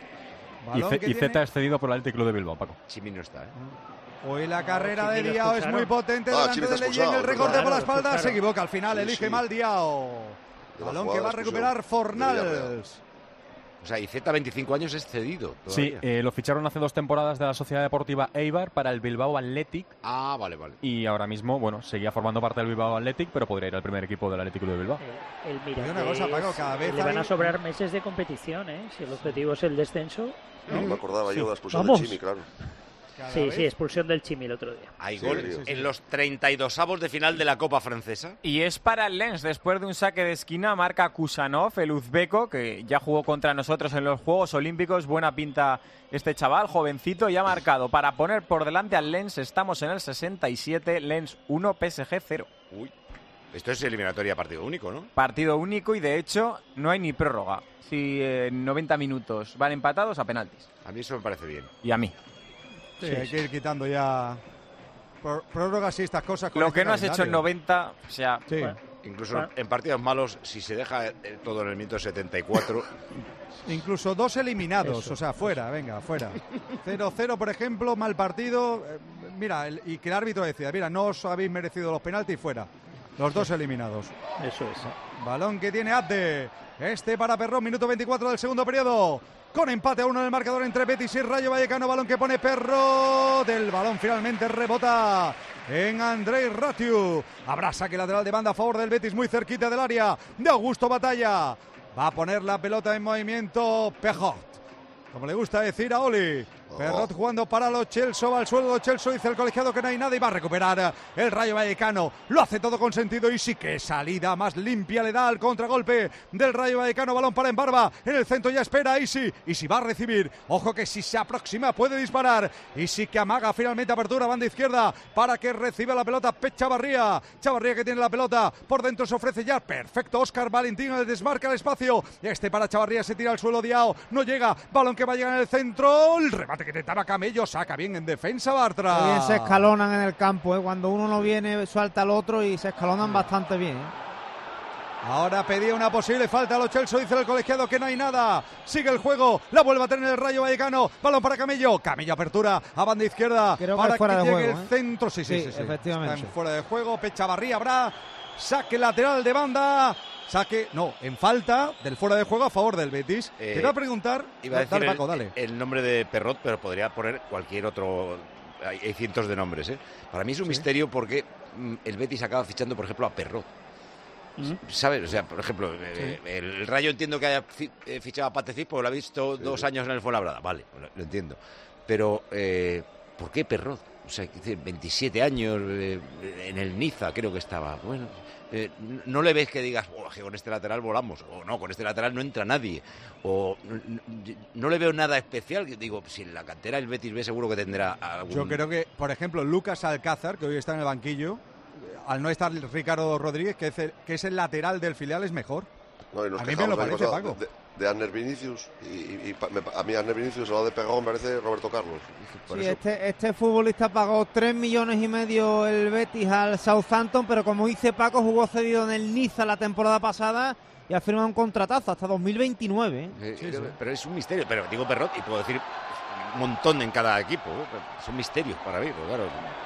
Y, Balón Ce- que y tiene- Zeta es cedido por el Atlético de Bilbao, Paco. Chimi no está, ¿eh? Hoy la carrera Chimi de lo Diao es expulsaron. muy potente Ah, delante Chimi está de Leyen, el expulsado, recorte claro, por la lo espalda, se expulsaron. equivoca al final, Sí, elige sí. mal Diao. De la Balón jugada que de va a la recuperar expulsión de Villarreal. Fornals. O sea, y Z, veinticinco años, es cedido. Sí, todavía. eh, lo ficharon hace dos temporadas de la Sociedad Deportiva Eibar para el Bilbao Athletic Ah, vale, vale. y ahora mismo, bueno, seguía formando parte del Bilbao Athletic, pero podría ir al primer equipo del Atlético de Bilbao. El, el Digo una Mirandés, cosa, Paco, cada vez le van hay- a sobrar meses de competición, ¿eh? Si el objetivo es el descenso. No me acordaba yo de la expulsión Vamos. de Chimi, claro. Cada Sí, vez- sí, expulsión del Chimi el otro día. Hay Sí, gol sí, en los treinta y dos avos de final de la Copa Francesa. Y es para el Lens, después de un saque de esquina, marca Kusanov, el uzbeco, que ya jugó contra nosotros en los Juegos Olímpicos. Buena pinta este chaval, jovencito, y ha marcado para poner por delante al Lens. Estamos en el sesenta y siete, Lens uno, P S G cero. Uy. Esto es eliminatoria partido único, ¿no? Partido único y de hecho no hay ni prórroga. Si en noventa minutos van empatados a penaltis. A mí eso me parece bien. Y a mí. Sí, hay que ir quitando ya pró- prórrogas y estas cosas. con Lo este que no has hecho en calendario. noventa, o sea, Sí. Bueno, Incluso Bueno. en partidos malos, si se deja eh, todo en el minuto setenta y cuatro, Incluso dos eliminados, Eso, o sea, fuera, venga, fuera. cero cero, por ejemplo, mal partido. eh, mira, el- y que el árbitro decida, mira, no os habéis merecido los penaltis, fuera. Los dos eliminados. eso es. Balón que tiene Abde. Este para Perrón, minuto veinticuatro del segundo periodo. Con empate a uno en el marcador entre Betis y Rayo Vallecano. Balón que pone Perro. Del balón finalmente rebota en Andrei Ratiu. Habrá saque lateral de banda a favor del Betis, muy cerquita del área de Augusto Batalla. Va a poner la pelota en movimiento Perrot, como le gusta decir a Oli. Perrot jugando para los Chelsea, va al suelo los Chelsea, dice el colegiado que no hay nada y va a recuperar el Rayo Vallecano. Lo hace todo con sentido y sí que salida más limpia le da al contragolpe del Rayo Vallecano. Balón para Embarba, en el centro ya espera Isi. Isi va a recibir, ojo que si se aproxima puede disparar. Isi que amaga finalmente apertura, banda izquierda para que reciba la pelota Pep Chavarría. Chavarría que tiene la pelota, por dentro se ofrece ya, perfecto Óscar Valentín, el desmarca el espacio. Este para Chavarría, se tira al suelo Diao, no llega, balón que va a llegar en el centro, el remate que intentaba Camello, saca bien en defensa Bartra. Bien se escalonan en el campo, ¿eh? Cuando uno no viene suelta al otro y se escalonan bastante bien, ¿eh? Ahora pedía una posible falta a los Chelsea, dice el colegiado que no hay nada. Sigue el juego, la vuelve a tener el Rayo Vallecano. Balón para Camello, Camello apertura a banda izquierda. Creo para que, fuera que de llegue juego, el ¿eh? centro. Sí, sí, sí, sí, sí. efectivamente. Está en fuera de juego, Pechavarría habrá. Saque lateral de banda. Saque, no, en falta del fuera de juego a favor del Betis. Eh, Te iba a preguntar, iba a decir dale, el, Paco, dale. el nombre de Perrot, pero podría poner cualquier otro. Hay, hay cientos de nombres, ¿eh? Para mí es un Sí. misterio porque mm, el Betis acaba fichando, por ejemplo, a Perrot. ¿Sabes? O sea, por ejemplo, eh, el Rayo entiendo que haya fi- eh, fichado a Patecís porque lo ha visto sí. dos años en el Fuenlabrada. Vale, lo, lo entiendo. Pero, eh, ¿por qué Perrot? O sea, veintisiete años, eh, en el Niza creo que estaba. Bueno, eh, no le ves que digas, oh, que con este lateral volamos. O no, con este lateral no entra nadie. O no, no le veo nada especial. Digo, si en la cantera el Betis B seguro que tendrá algún... Yo creo que, por ejemplo, Lucas Alcázar, que hoy está en el banquillo, al no estar Ricardo Rodríguez, que es el, que es el lateral del filial, es mejor. No, y nos a mí me lo parece, cosa, Paco. De, de Arner Vinicius, y, y, y pa, me, a mí Arner Vinicius, al lado de Perrot, me parece Roberto Carlos. Por Sí, eso. este, este futbolista pagó tres millones y medio el Betis al Southampton, pero como dice Paco, jugó cedido en el Niza la temporada pasada y ha firmado un contratazo hasta dos mil veintinueve. ¿eh? Eh, sí, sí. Pero es un misterio. Pero digo Perrot y puedo decir un montón en cada equipo. ¿eh? Son misterios para mí, pero claro.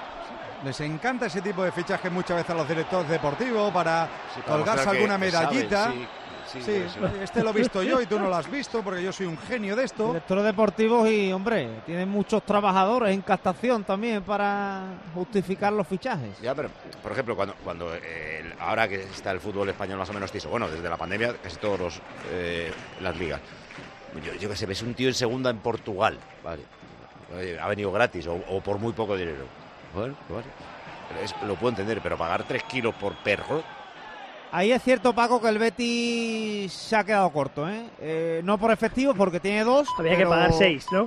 Les encanta ese tipo de fichajes muchas veces a los directores deportivos para, Sí, para colgarse mostrar alguna que- que medallita. saben, sí, sí, Sí, por eso. este lo he visto yo y tú no lo has visto porque yo soy un genio de esto. Directores deportivos y, hombre, tienen muchos trabajadores en captación también para justificar los fichajes. Ya, pero, por ejemplo, cuando, cuando eh, el- ahora que está el fútbol español más o menos tiso, bueno, desde la pandemia, casi todos los, eh, las ligas. Yo, yo que sé, ves un tío en segunda en Portugal, vale. Oye, ha venido gratis o, o por muy poco dinero. Bueno, vale. Pero es- lo puedo entender, pero pagar tres kilos por perro. Ahí es cierto, Paco, que el Betis se ha quedado corto, ¿eh? Eh, no por efectivo, porque tiene dos. Había pero- que pagar seis, ¿no?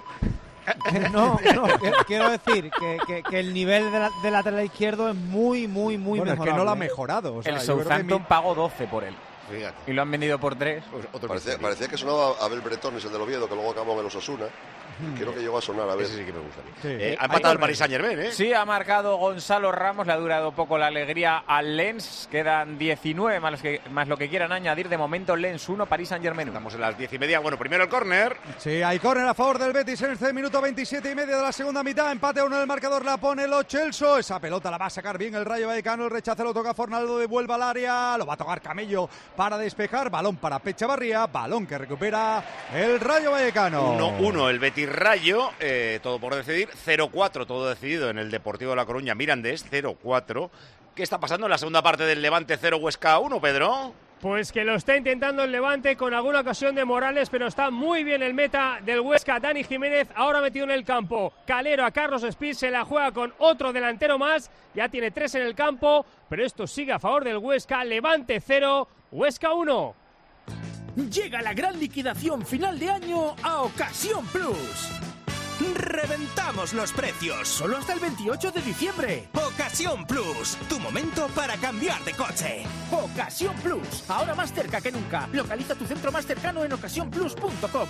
No, no, que- quiero decir que, que- que el nivel de la- del lateral izquierdo es muy, muy, muy Bueno, es que mejorable. no lo ha mejorado. O sea, el yo creo que Southampton mi- pagó doce por él. Fíjate. Y lo han vendido por tres. Parecía, parecía que sonaba Abel Bretones, el del Oviedo, que luego acabó en el Osasuna. Creo que llegó a sonar, a ver. Ese sí que me gustaría. Sí. Eh, ha empatado el Paris Saint-Germain, ¿eh? Sí, ha marcado Gonzalo Ramos, le ha durado poco la alegría al Lens. Quedan diecinueve más, los que, más lo que quieran añadir. De momento Lens uno, Paris Saint-Germain uno. Estamos en las diez y media. Bueno, primero el córner. Sí, hay córner a favor del Betis en este minuto veintisiete y medio de la segunda mitad. Empate a uno en el marcador, la pone los Chelsea. Esa pelota la va a sacar bien el Rayo Vallecano. El rechace lo toca Fornaldo, devuelve al área. Lo va a tocar Camello para despejar. Balón para Pechavarría. Balón que recupera el Rayo Vallecano. uno uno el Betis Rayo. Eh, todo por decidir. cero cuatro, todo decidido en el Deportivo de La Coruña. Mirandés, cero cuatro. ¿Qué está pasando en la segunda parte del Levante cero Huesca uno, Pedro? Pues que lo está intentando el Levante con alguna ocasión de Morales, pero está muy bien el meta del Huesca, Dani Jiménez, ahora metido en el campo. Calero a Carlos Speed, se la juega con otro delantero más, ya tiene tres en el campo, pero esto sigue a favor del Huesca. Levante cero, Huesca uno. Llega la gran liquidación final de año a Ocasión Plus. ¡Reventamos los precios! Solo hasta el veintiocho de diciembre. Ocasión Plus, tu momento para cambiar de coche. Ocasión Plus, ahora más cerca que nunca. Localiza tu centro más cercano en ocasión plus punto com.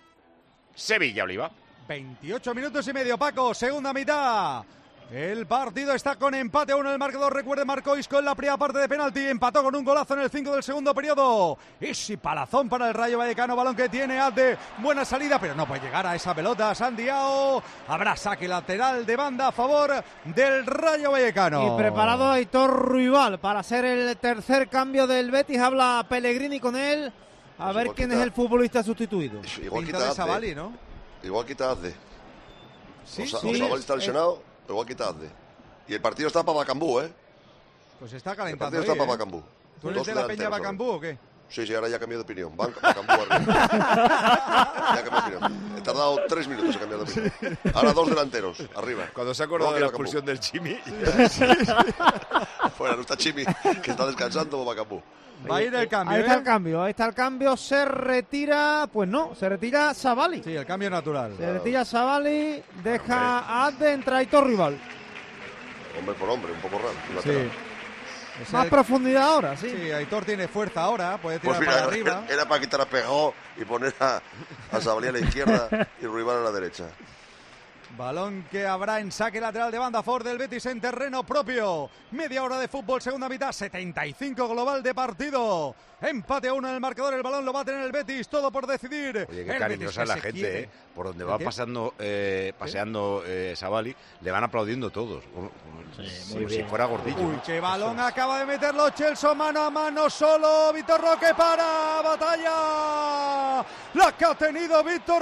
Sevilla, Oliva. veintiocho minutos y medio, Paco, segunda mitad. El partido está con empate a uno en el marcador. Recuerde, marcó Isco en la primera parte de penalti. Empató con un golazo en el cinco del segundo periodo. Ese palazón para el Rayo Vallecano. Balón que tiene Abde. Buena salida, pero no puede llegar a esa pelota. Sandiao. Habrá saque lateral de banda a favor del Rayo Vallecano. Y preparado Aitor Ruibal para hacer el tercer cambio del Betis. Habla Pellegrini con él. A Pues ver igual quién quita- es el futbolista sustituido. Igual Pinta quita de Azde. Savali, ¿no? Igual quita Azde. Sí, o sea, sí. Savali está lesionado, igual quita Azde. Y el partido está para Bacambú, ¿eh? Pues está El calentando partido está ahí, para ¿eh? Bacambú. ¿Tú eres Dos de la Peña delanteros, Bacambú o qué? Sí, sí, ahora ya cambié de opinión. Banca, Bacambú arriba. Ya cambié de opinión. He tardado tres minutos en cambiar de opinión. Ahora dos delanteros, arriba. Cuando se ha acordado Roque de la Bacambú. expulsión del Chimi. Fuera, no está Chimi, que está descansando o Bacambú. Va a ir el cambio, Ahí está ¿eh? el cambio, ahí está el cambio. Se retira, pues no, se retira Savali. Sí, el cambio natural. Se retira Savali, deja a Adde, entra Aitor Rival. Hombre por hombre, un poco raro. un Sí. lateral. Es Más el- profundidad ahora, sí. Sí, Aitor tiene fuerza ahora, puede tirar Pues mira, para arriba. era, era para quitar a Pegó y poner a, a Sabalí a la izquierda y Ruibal a la derecha. Balón que habrá en saque lateral de banda Ford del Betis en terreno propio. Media hora de fútbol, segunda mitad, setenta y cinco global de partido. Empate a uno en el marcador, el balón lo va a tener el Betis, todo por decidir. Oye, El qué cariñosa Betis la que se gente, quiere. ¿eh? Por donde ¿El va qué? pasando, eh, paseando eh, Savali, le van aplaudiendo todos. Como, como si, muy si bien. fuera gordillo. Uy, ¿no? qué balón acaba de meterlo Chelsea mano a mano solo. Víctor Roque para batalla. La que ha tenido Víctor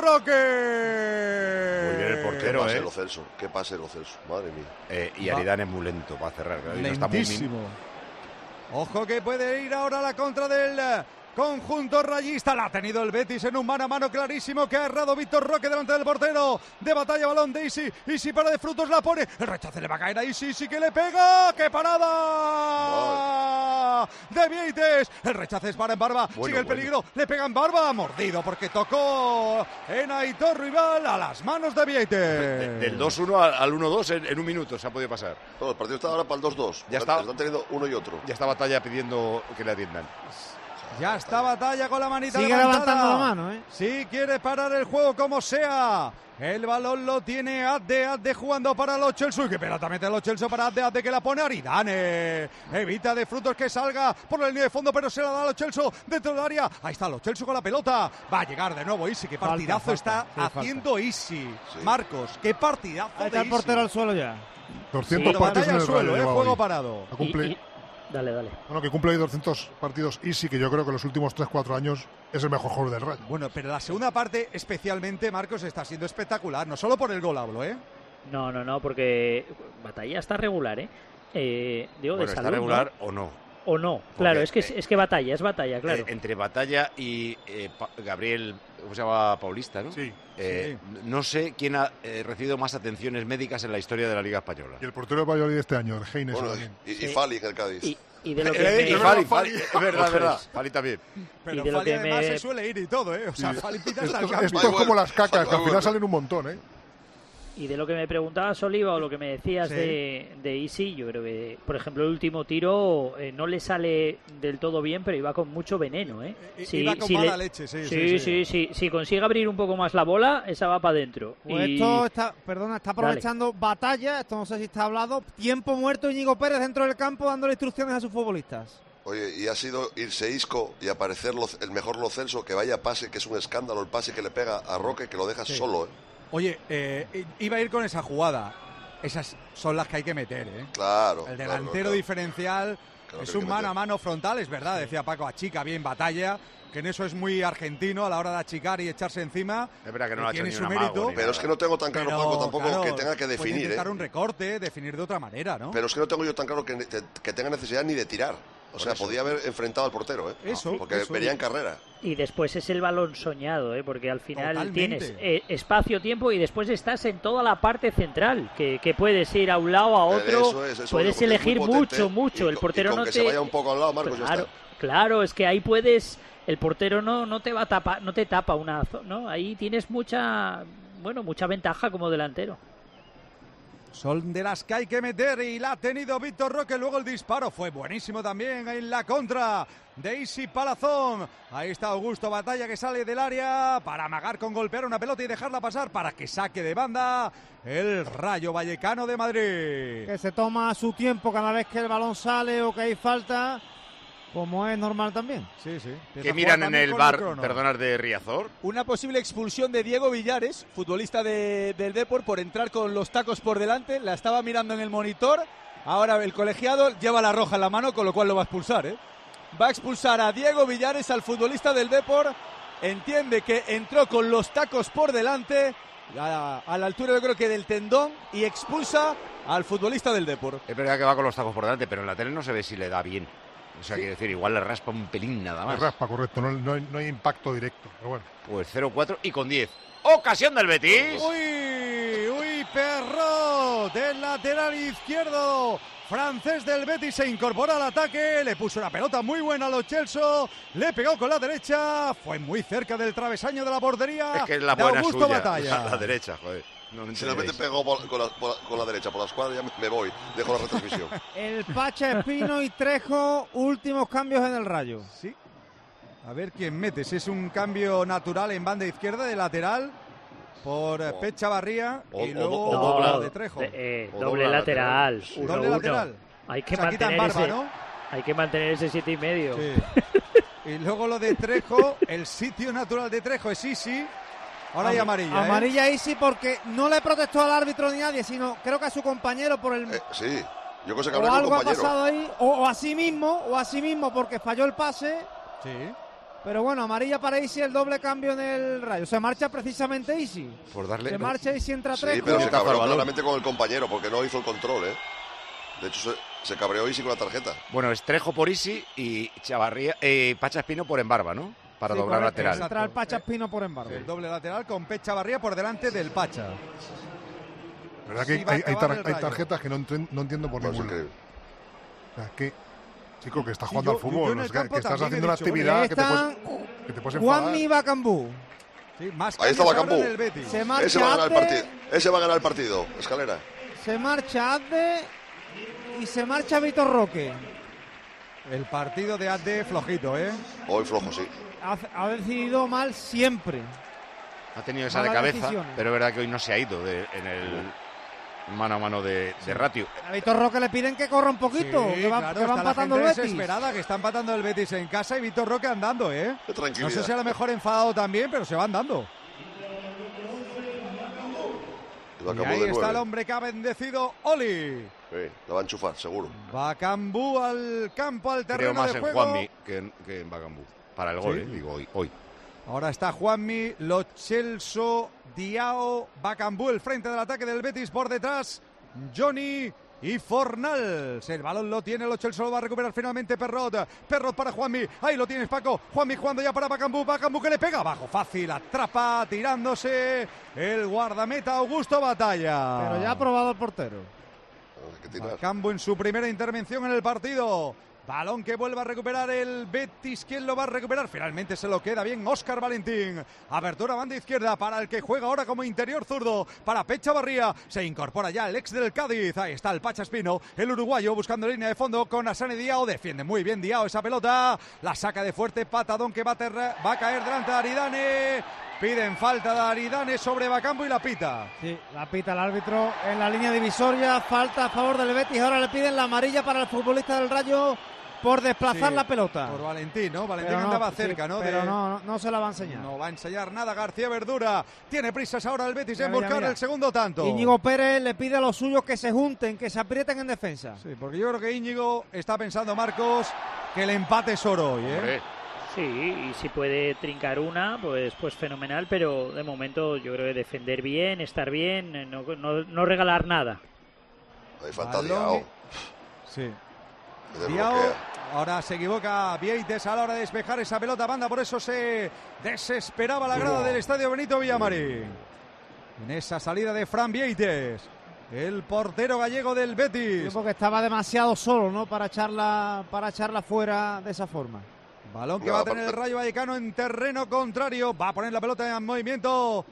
Roque. Muy bien el Qué portero, pase ¿eh? Lo Celso, qué pase Lo Celso, madre mía. Eh, y Va. Aridane es muy lento para cerrar. claro, y no está muy min- Lentísimo. Ojo que puede ir ahora la contra del eh, conjunto rayista. La ha tenido el Betis en un mano a mano clarísimo que ha errado Víctor Roque delante del portero. De batalla, balón de Isi. Isi para de Frutos, la pone. El rechace le va a caer a Isi. Isi que le pega. ¡Qué parada! De Vieites. El rechace es para en Barba. Bueno, Sigue el bueno. peligro. Le pega en Barba. Mordido porque tocó en Aitor Rival a las manos de Vieites. De- del dos uno al, al uno dos en, en un minuto se ha podido pasar. Todo, el partido está ahora para el dos dos. Ya está. Están teniendo uno y otro. Ya está Batalla pidiendo que le atiendan. Ya está batalla con la manita Sigue levantada. levantando la mano, ¿eh? Sí, quiere parar el juego como sea. El balón lo tiene Adde, Adde jugando para los Chelsea. Que pelota mete los Chelsea para Adde, Adde que la pone Aridane. Evita de Frutos que salga por la línea de fondo, pero se la da a los Chelsea dentro del área. Ahí está los Chelsea con la pelota. Va a llegar de nuevo Isi. Qué Falta, partidazo falta, está sí, falta. haciendo Isi. Sí. Marcos, qué partidazo Ahí de está el Isi. portero al suelo ya. doscientos Sí, partidos batalla en al el suelo, Rayo eh, lleva juego hoy. parado. Ha cumple- Y- y- Dale, dale. Bueno, que cumple hoy doscientos partidos Easy, que yo creo que en los últimos tres cuatro años es el mejor jugador del Rayo. Bueno, pero la segunda parte especialmente, Marcos, está siendo espectacular. No solo por el gol hablo, ¿eh? No, no, no, porque Batalla está regular, ¿eh? eh digo, Bueno, de está salud, regular ¿no? o no. O no, claro, Porque, es que es, eh, es que Batalla, es Batalla, claro. Eh, entre Batalla y eh, Pa- Gabriel, ¿cómo se llama? Paulista, ¿no? Sí. Eh, No sé quién ha eh, recibido más atenciones médicas en la historia de la Liga Española. Y el portero del Valladolid este año, el Heines Bueno, también. y, y Sí. Fali en el Cádiz. Y, y de lo que Eh, me- y Fali, Fali, es verdad, es verdad. Fali también. Pero Y de lo Fali que además me- se suele ir y todo, ¿eh? O sea, Sí. Fali pita hasta el Esto, cambio. esto es Igual, como las cacas, que al igual. final salen un montón, ¿eh? Y de lo que me preguntabas, Oliva, o lo que me decías Sí. de, de Easy, yo creo que, por ejemplo, el último tiro eh, no le sale del todo bien, pero iba con mucho veneno, ¿eh? I- Si- iba con si mala le- leche, sí, Sí, sí, sí, sí. Si consigue abrir un poco más la bola, esa va para adentro. Pues Y- esto está, perdona, está aprovechando Batalla, esto no sé si está hablado, tiempo muerto Íñigo Pérez dentro del campo dándole instrucciones a sus futbolistas. Oye, y ha sido irse Isco y aparecer Lo- el mejor Lo Celso, que vaya pase, que es un escándalo el pase que le pega a Roque, que lo deja Sí. solo, ¿eh? Oye, eh, i- iba a ir con esa jugada. Esas son las que hay que meter, ¿eh? Claro. El claro, delantero claro. diferencial Claro es que hay un que mano a meter. mano frontal, es verdad, decía Paco, achica bien Batalla, que en eso es muy argentino a la hora de achicar y echarse encima. Es verdad que no lo ha hecho tiene ni su un mérito. amago ni Pero es que no tengo tan claro, Pero, Paco, tampoco claro, que tenga que puede definir, intentar ¿eh? un recorte, definir de otra manera, ¿no? Pero es que no tengo yo tan claro que, ne- te- que tenga necesidad ni de tirar. O sea, eso. podía haber enfrentado al portero, ¿eh? Eso, Porque eso. venía en carrera. Y después es el balón soñado, ¿eh? Porque al final Totalmente. tienes eh, espacio, tiempo y después estás en toda la parte central, que, que puedes ir a un lado, a otro, Eso es, eso es, puedes porque es muy elegir potente, mucho, mucho. y El con- portero y con no que te... se vaya un poco al lado, Marcos, ya claro, está. claro, es que ahí puedes... El portero no, no te va a tapar, no te tapa una zo- ¿no? Ahí tienes mucha, bueno, mucha ventaja como delantero. Son de las que hay que meter y la ha tenido Víctor Roque. Luego el disparo fue buenísimo también en la contra de Isi Palazón. Ahí está Augusto Batalla que sale del área para amagar con golpear una pelota y dejarla pasar para que saque de banda el Rayo Vallecano de Madrid. Que se toma su tiempo cada vez que el balón sale o que hay falta, como es normal también. Sí, sí. ¿Qué miran en el bar, perdonad, de Riazor? Una posible expulsión de Diego Villares, futbolista de, del Depor, por entrar con los tacos por delante. La estaba mirando en el monitor. Ahora el colegiado lleva la roja en la mano, con lo cual lo va a expulsar, ¿eh? Va a expulsar a Diego Villares, al futbolista del Depor. Entiende que entró con los tacos por delante, a, a la altura yo creo que del tendón, y expulsa al futbolista del Depor. Es verdad que va con los tacos por delante, pero en la tele no se ve si le da bien. O sea, Sí. quiere decir, igual le raspa un pelín nada más. Le raspa, correcto, no, no hay, no hay impacto directo. Pero bueno. Pues cero cuatro y con diez. ¡Ocasión del Betis! Uy, uy, perro del lateral izquierdo. Francés del Betis se incorpora al ataque, le puso una pelota muy buena a Lo Celso, le pegó con la derecha, fue muy cerca del travesaño de la portería. Es que es la de buena Augusto suya, Batalla. la, la derecha, joder. No me Finalmente entendéis. pegó por- con, la, por la- con la derecha, por la escuadra, ya me, me voy, dejo la retransmisión. El Pacha Espino y Trejo, últimos cambios en el Rayo. Sí. A ver quién mete, si es un cambio natural en banda izquierda de lateral por eh, Pep Chavarría o- y o- luego o dobla- de Trejo. de- eh, O doble dobla lateral. lateral. uno, Doble uno. lateral. Hay que Se quitan mantener barba, ese, ¿no? hay que mantener ese siete y medio. Sí. Y luego lo de Trejo, el sitio natural de Trejo es Isi. Ahora hay amarilla. ¿eh? Amarilla Isi porque no le protestó al árbitro ni nadie, sino creo que a su compañero por el... Eh, sí, yo que sé que o hablé con algo ha compañero. pasado ahí, o, o a sí mismo, o a sí mismo porque falló el pase. Sí. Pero bueno, amarilla para Isi, el doble cambio en el Rayo. Se marcha precisamente Isi. Por darle... Se marcha Isi, entra Sí, Trejo. pero se Taza al cabreó balón. claramente con el compañero porque no hizo el control, ¿eh? De hecho, se, se cabreó Isi con la tarjeta. Bueno, es Trejo por Isi y Chavarría, eh, Pacha Espino por Embarba, ¿no? Para Sí, doblar correcto, lateral. exacto. Entra el Pacha Espino por embargo. El doble lateral con Pep Chavarría por delante del Pacha. La verdad que Sí, va a hay, hay acabar tar- el hay Rayo. tarjetas que no, entren- no entiendo por No, es ningún lado. increíble. O sea, que, chico, que estás Sí, jugando yo- al yo fútbol, en ¿no? el Es que, campo que estás también haciendo he una dicho, actividad Ahí que te, están puedes, que te puedes enfadar. Juanmi Bacambú. Sí, más Ahí está cambios ahora Bacambú. en el Betis. Se marcha Ese va a ganar el Abde, partido. Ese va a ganar el partido. Escalera. se marcha Abde y se marcha Vitor Roque. El partido de Adde flojito, ¿eh? Hoy flojo, sí. Ha, ha decidido mal siempre. Ha tenido esa de Malas cabeza, decisiones. pero es verdad que hoy no se ha ido de- en el mano a mano de, de Ratio. A Vitor Roque le piden que corra un poquito, Sí, que va, claro, que va está la empatando el gente Betis. desesperada, que está empatando el Betis en casa y Vitor Roque andando, ¿eh? Qué tranquilidad. No sé si a lo mejor enfadado también, pero se va andando. Y va a Y campo ahí de está el nueve. hombre que ha bendecido, Oli. Sí, la va a enchufar, seguro. Bacambú al campo, al Creo terreno más de en juego. Juanmi que en, que en Bagambú. Para el gol, Sí. eh, digo, hoy. hoy. Ahora está Juanmi, Lo Celso, Diao, Bacambú, el frente del ataque del Betis por detrás, Johnny y Fornals. El balón lo tiene Lo Celso, lo va a recuperar finalmente Perrot. Perrot para Juanmi, ahí lo tienes Paco. Juanmi jugando ya para Bacambú, Bacambú que le pega abajo, fácil, atrapa, tirándose el guardameta Augusto Batalla. Pero ya ha probado el portero. Hay que tirar. Bacambú en su primera intervención en el partido. Balón que vuelve a recuperar el Betis. ¿Quién lo va a recuperar? Finalmente se lo queda bien Óscar Valentín. Abertura banda izquierda para el que juega ahora como interior zurdo. Para Pep Chavarría. Se incorpora ya el ex del Cádiz. Ahí está el Pacha Espino, el uruguayo buscando línea de fondo con Asane Diao. Defiende muy bien Diao esa pelota. La saca de fuerte, patadón que va a, terra- va a caer delante de Aridane. Piden falta de Aridane sobre Bacambú y la pita. Sí, la pita el árbitro en la línea divisoria. Falta a favor del Betis. Ahora le piden la amarilla para el futbolista del Rayo por desplazar Sí, la pelota. Por Valentín, ¿no? Valentín Pero no, andaba sí, cerca, ¿no? Pero De- no, no, no se la va a enseñar. No va a enseñar nada García Verdura. Tiene prisas ahora el Betis Mira, en mira, buscar mira. el segundo tanto. Íñigo Pérez le pide a los suyos que se junten, que se aprieten en defensa. Sí, porque yo creo que Íñigo está pensando, Marcos, que el empate es oro hoy, ¿eh? Hombre, Sí, y si puede trincar una, pues pues fenomenal, pero de momento yo creo que defender bien, estar bien, no, no, no regalar nada. Ahí falta Balón Diao. y- Sí. Que Diao, desbloquea. ahora se equivoca Vieites a la hora de despejar esa pelota banda, por eso se desesperaba la grada del estadio Benito Villamarín. En esa salida de Fran Vieites, el portero gallego del Betis. Porque estaba demasiado solo, ¿no? Para echarla, para echarla fuera de esa forma. Balón que No, va a tener el aparte- Rayo Vallecano en terreno contrario. Va a poner la pelota en movimiento.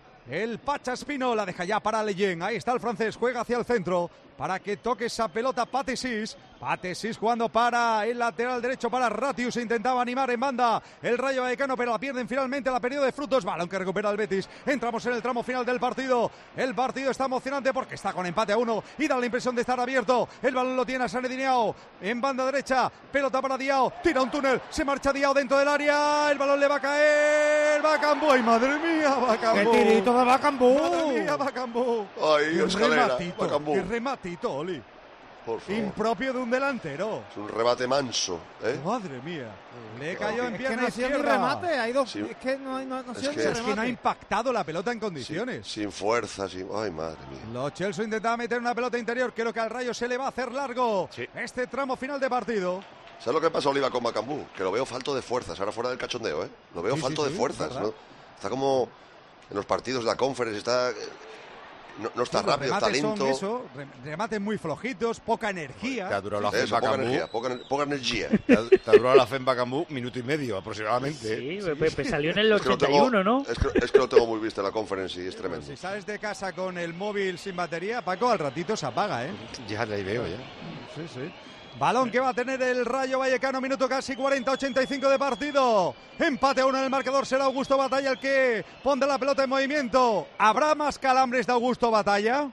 El Pacha Espino la deja ya para Leyen. Ahí está el francés. Juega hacia el centro para que toque esa pelota Patesis. Patesis jugando para el lateral derecho para Ratius. Intentaba animar en banda el Rayo Vallecano, pero la pierden finalmente. La periodo de frutos. Balón que recupera el Betis. Entramos en el tramo final del partido. El partido está emocionante porque está con empate a uno y da la impresión de estar abierto. El balón lo tiene a Sane Diao en banda derecha. Pelota para Diao. Tira un túnel. Se marcha Diao dentro del área. El balón le va a caer. Bacambú. ¡Ay, madre mía! Bacambú. ¡Qué tirito de Bacambú! Madre mía, Bacambú. Ay, Qué escalera. rematito, Bacambú. qué rematito, Oli. Por favor. Impropio de un delantero. Es un remate manso, ¿eh? Madre mía. Le cayó en Es que pierna no ha sido ni izquierda. remate, hay dos. Sí. Es que no, hay- no, no ha Es sido que- ni Es que no ha remate. impactado la pelota en condiciones. Sin fuerza, sin... Ay, madre mía. Lo Chelsea intentaba meter una pelota interior. Creo que al Rayo se le va a hacer largo Sí. este tramo final de partido. ¿Sabes lo que pasa, Oliva, con Bacambú? Que lo veo falto de fuerzas, ahora fuera del cachondeo, ¿eh? Lo veo Sí, falto sí, de sí, fuerzas, ¿verdad? ¿no? Está como en los partidos de la Conference, está... No, no está Sí, los rápido, está remates son lento. eso, re- remates muy flojitos, poca energía. Te ha durado la fe en Eso, poca Bacambú. energía, poca, poca energía. Te ha, te ha durado la fe en Bacambú minuto y medio aproximadamente. Sí, pues, pues salió en el Es que lo ochenta y uno, tengo- ¿no? Es que, es que lo tengo muy visto en la Conference y es tremendo. Si sales de casa con el móvil sin batería, Paco, al ratito se apaga, ¿eh? Ya la veo, ya. Sí, sí. Balón que va a tener el Rayo Vallecano, minuto casi cuarenta, ochenta y cinco de partido. Empate a uno en el marcador, será Augusto Batalla el que pondrá la pelota en movimiento. ¿Habrá más calambres de Augusto Batalla?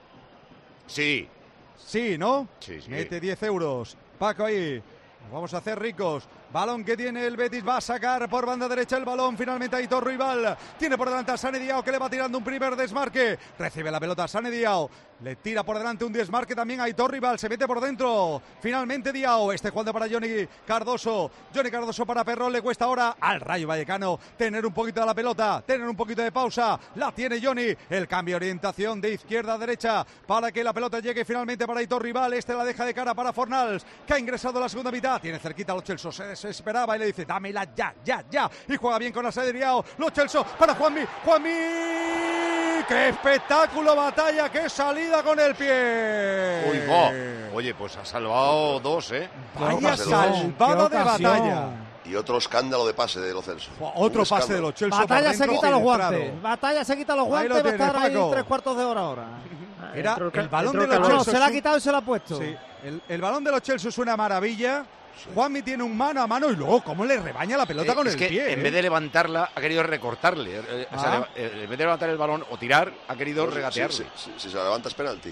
Sí. Sí, ¿no? Sí, sí. Mete diez euros. Paco ahí. Nos vamos a hacer ricos. Balón que tiene el Betis, va a sacar por banda derecha el balón. Finalmente Aitor Rival. Tiene por delante a Sane Diao, que le va tirando un primer desmarque. Recibe la pelota Sane Diao. Le tira por delante un desmarque también a Aitor Rival. Se mete por dentro. Finalmente Diao. Este jugando para Johnny Cardoso. Johnny Cardoso para Perrón. Le cuesta ahora al Rayo Vallecano tener un poquito de la pelota. Tener un poquito de pausa. La tiene Johnny. El cambio de orientación de izquierda a derecha para que la pelota llegue finalmente para Aitor Rival. Este la deja de cara para Fornals, que ha ingresado a la segunda mitad. Tiene cerquita a Lo Celso. Se desesperaba y le dice, dámela ya, ya, ya. Y juega bien con la Diao. Lo Celso para Juanmi. Juanmi. ¡Qué espectáculo, Batalla! ¡Qué salida con el pie! Uy, va. Oye, pues ha salvado dos, ¿eh? Vaya salvada de Batalla. Y otro escándalo de pase de Lo Celso. Otro Un pase escándalo. de Lo Celso. Batalla por se dentro, quita los filtrado. guantes. Batalla se quita los Ahí guantes lo y va a tiene, estar ahí Paco. tres cuartos de hora ahora. Era Entró el el balón entró de el Lo calor. No, Celso. se la ha es un- quitado y se la ha puesto. Sí, el, el balón de Lo Celso es una maravilla. Juanmi tiene un mano a mano y luego cómo le rebaña la pelota Eh, con es el que pie. en ¿eh? vez de levantarla, ha querido recortarle. Eh, o sea, Ah. leva- eh, en vez de levantar el balón o tirar, ha querido No, si- regatearle. Si, si- si se la levanta es penalti.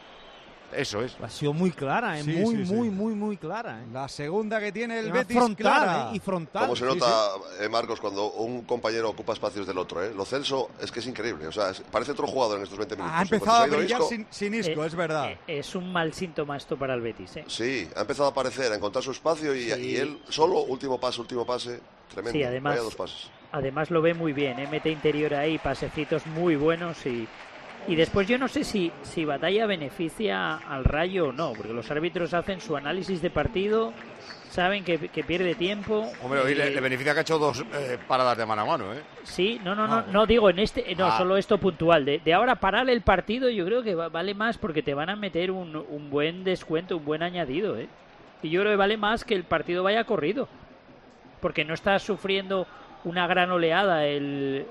Eso es. Ha sido muy clara, ¿eh? Sí, muy, sí, sí. muy, muy, muy clara. ¿eh? La segunda que tiene el Además, Betis frontal, clara. ¿eh? Y frontal. Como se Sí, nota, eh, Marcos, cuando un compañero ocupa espacios del otro, ¿eh? Lo Celso es que es increíble. O sea, es- parece otro jugador en estos veinte minutos. Ha En cuanto empezado se a ido brillar Isco, sin, sin Isco, Eh, es verdad. eh, Es un mal síntoma esto para el Betis, ¿eh? Sí, ha empezado a aparecer, a encontrar su espacio y, Sí. y él solo, último pase, último pase. Tremendo. Sí, además- Vaya dos pases. Además lo ve muy bien, ¿eh? Mete interior ahí, pasecitos muy buenos y, y después yo no sé si, si Batalla beneficia al Rayo o no, porque los árbitros hacen su análisis de partido, saben que, que pierde tiempo. Hombre, hoy y- le, le beneficia que ha hecho dos eh, paradas de mano a mano, ¿eh? Sí, no, no, no, Ah, no digo en este, no, Ah. solo esto puntual. De, de ahora parar el partido yo creo que va- vale más porque te van a meter un, un buen descuento, un buen añadido, ¿eh? Y yo creo que vale más que el partido vaya corrido, porque no está sufriendo una gran oleada el,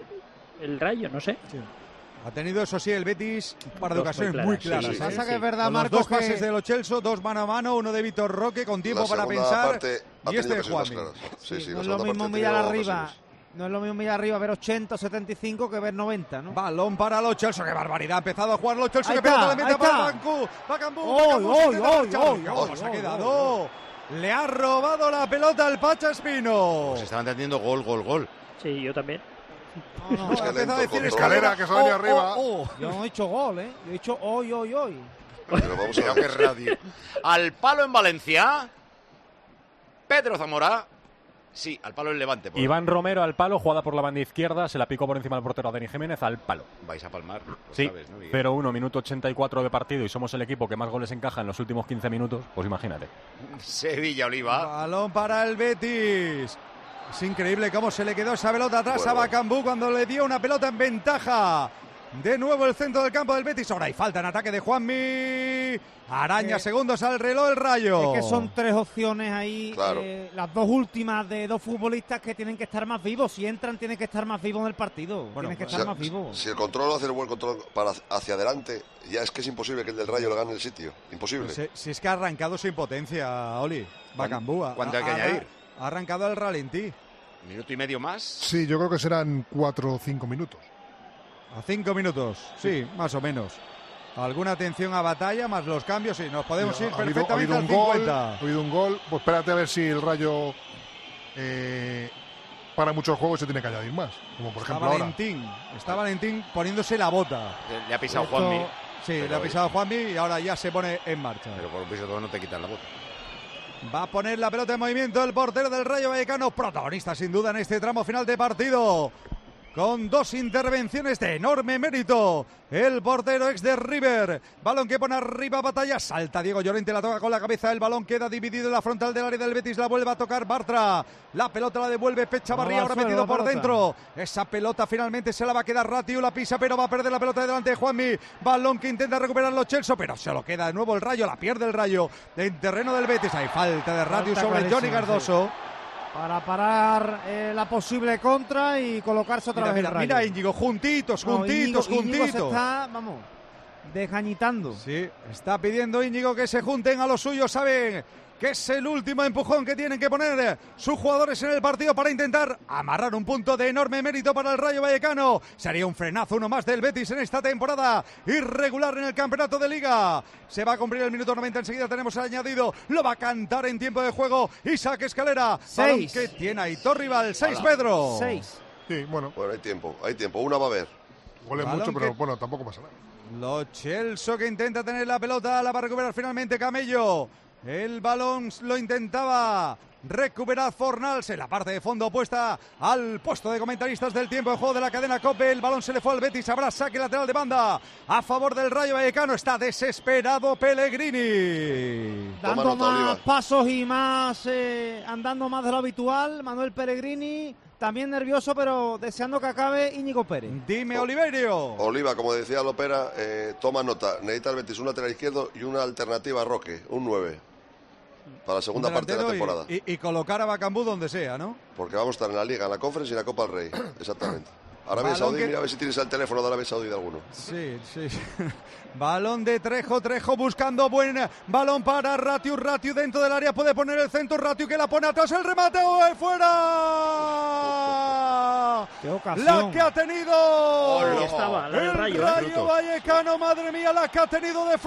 el Rayo, no sé. Ha tenido, eso sí, el Betis un par de Dos muy ocasiones claras, muy sí, claras. sí, ¿eh? Pasa sí. que es verdad, Con los Marcos, dos que- pases de Lo Celso, dos mano a mano, uno de Vitor Roque, con tiempo La para segunda pensar. parte ha y tenido este ocasiones más Juanmi. claras. Sí, sí, no la es lo segunda mismo parte ha mirar tenido arriba. ocasiones. No es lo mismo mirar arriba ver ochenta, setenta y cinco que ver noventa, ¿no? Balón para Lo Celso, qué barbaridad. Ha empezado a jugar Lo Celso, Ahí que pelota está, le mete ahí para está. Bacambú. Bacambú, ¡Oy, Bacambú, se oy, queda oy, marchado. oy, ¿Cómo oy, se ha oy, quedado? Le ha robado la pelota al Pacha Espino. Se estaba entendiendo gol, gol, gol. Sí, yo también. No, no, Es que Ha empezado a lento, decir con Escalera, que se va a venir arriba. oh, oh. yo no he hecho gol, ¿eh? Yo he dicho hoy, hoy, hoy. Pero vamos a Cuidado ver. que radio. Al palo en Valencia. Pedro Zamora. Sí, al palo en Levante. por- Iván Romero al palo, jugada por la banda izquierda, se la picó por encima del portero a Dani Jiménez al palo. Vais a palmar. lo Sí, sabes, ¿no, Miguel? cero uno, minuto ochenta y cuatro de partido y somos el equipo que más goles encaja en los últimos quince minutos, pues imagínate. Sevilla, Oliva. Balón para el Betis. Es increíble cómo se le quedó esa pelota atrás Bueno. a Bacambú cuando le dio una pelota en ventaja. De nuevo el centro del campo del Betis. Ahora hay falta en ataque de Juanmi. Araña Eh, segundos al reloj el Rayo. Es que son tres opciones ahí, Claro. eh, las dos últimas de dos futbolistas que tienen que estar más vivos. Si entran, tienen que estar más vivos en el partido. Bueno, tienen que pues, estar Si, más vivos. si el control hace el buen control para hacia adelante, ya es que es imposible que el del Rayo le gane el sitio. Imposible. Pues, eh, si es que ha arrancado sin potencia, Oli. Bacambú. ha- cuánto hay que ha- añadir? Ha arrancado al ralentí. Minuto y medio más. Sí, yo creo que serán cuatro o cinco minutos. A cinco minutos. Sí, más o menos. Alguna atención a Batalla, más los cambios. Sí, nos podemos ir Ha habido, ha perfectamente habido al un gol, cincuenta. ha habido un gol. Pues espérate a ver si el Rayo eh, para muchos juegos se tiene que añadir más. Como por Está ejemplo ahora. Valentín. Está Valentín poniéndose la bota. Le, le ha pisado Esto- Juanmi. Sí, le Pero- ha pisado Juanmi y ahora ya se pone en marcha. Pero por un piso todo no te quitan la bota. Va a poner la pelota en movimiento el portero del Rayo Vallecano, protagonista sin duda en este tramo final de partido. con dos intervenciones de enorme mérito. El portero ex de River. Balón que pone arriba Batalla. Salta Diego Llorente, la toca con la cabeza. El balón queda dividido en la frontal del área del Betis. La vuelve a tocar Bartra. La pelota la devuelve Pechavarría, ahora metido por dentro. Esa pelota finalmente se la va a quedar Ratiu. La pisa, pero va a perder la pelota de delante de Juanmi. Balón que intenta recuperarlo Chelsea, pero se lo queda de nuevo el Rayo. La pierde el Rayo en terreno del Betis. Hay falta de Ratiu Falta sobre Johnny Cardoso. Sí. Para parar eh, la posible contra y colocarse otra Mira, vez mira, el Rayo. mira Íñigo, juntitos, No, juntitos, Íñigo, Íñigo juntitos. se está, vamos, desgañitando. Sí, está pidiendo Íñigo que se junten a los suyos, saben que es el último empujón que tienen que poner sus jugadores en el partido para intentar amarrar un punto de enorme mérito para el Rayo Vallecano. Sería un frenazo, uno más del Betis en esta temporada irregular en el campeonato de Liga. Se va a cumplir el minuto noventa, enseguida tenemos el añadido, lo va a cantar en tiempo de juego Isaac Escalera. Seis. Balón que tiene Aitor Rival, seis Pedro. Seis. Sí, bueno. Bueno, hay tiempo, hay tiempo. Una va a haber. Huele Balón mucho, pero que- bueno, tampoco pasa nada. Lo Chelsea que intenta tener la pelota, la va a recuperar finalmente Camello. El balón lo intentaba recuperar Fornals en la parte de fondo opuesta al puesto de comentaristas del tiempo de juego de la cadena COPE. El balón se le fue al Betis, habrá saque lateral de banda a favor del Rayo Vallecano. Está desesperado Pellegrini. Dando nota, más Oliva. pasos y más, eh, andando más de lo habitual. Manuel Pellegrini, también nervioso, pero deseando que acabe Íñigo Pérez. Dime, Oliverio. Oliva, como decía Lopera, eh, toma nota. Necesita el Betis un lateral izquierdo y una alternativa a Roque, un nueve. Para la segunda Un parte de la delantero temporada. Y, y- y colocar a Bacambú donde sea, ¿no? Porque vamos a estar en la Liga, en la Conference y en la Copa del Rey. Exactamente. Arabia Balón Saudí, que- mira a ver si tienes el teléfono de Arabia Saudí de alguno. Sí, sí. Balón de Trejo, Trejo buscando buen balón para Ratiu, Ratiu dentro del área, puede poner el centro, Ratiu que la pone atrás, el remate, ¡oh, fuera! ¡Qué ocasión! La que ha tenido Ahí estaba, la del el Rayo, ¿eh? Rayo Fruto. Vallecano, madre mía, la que ha tenido de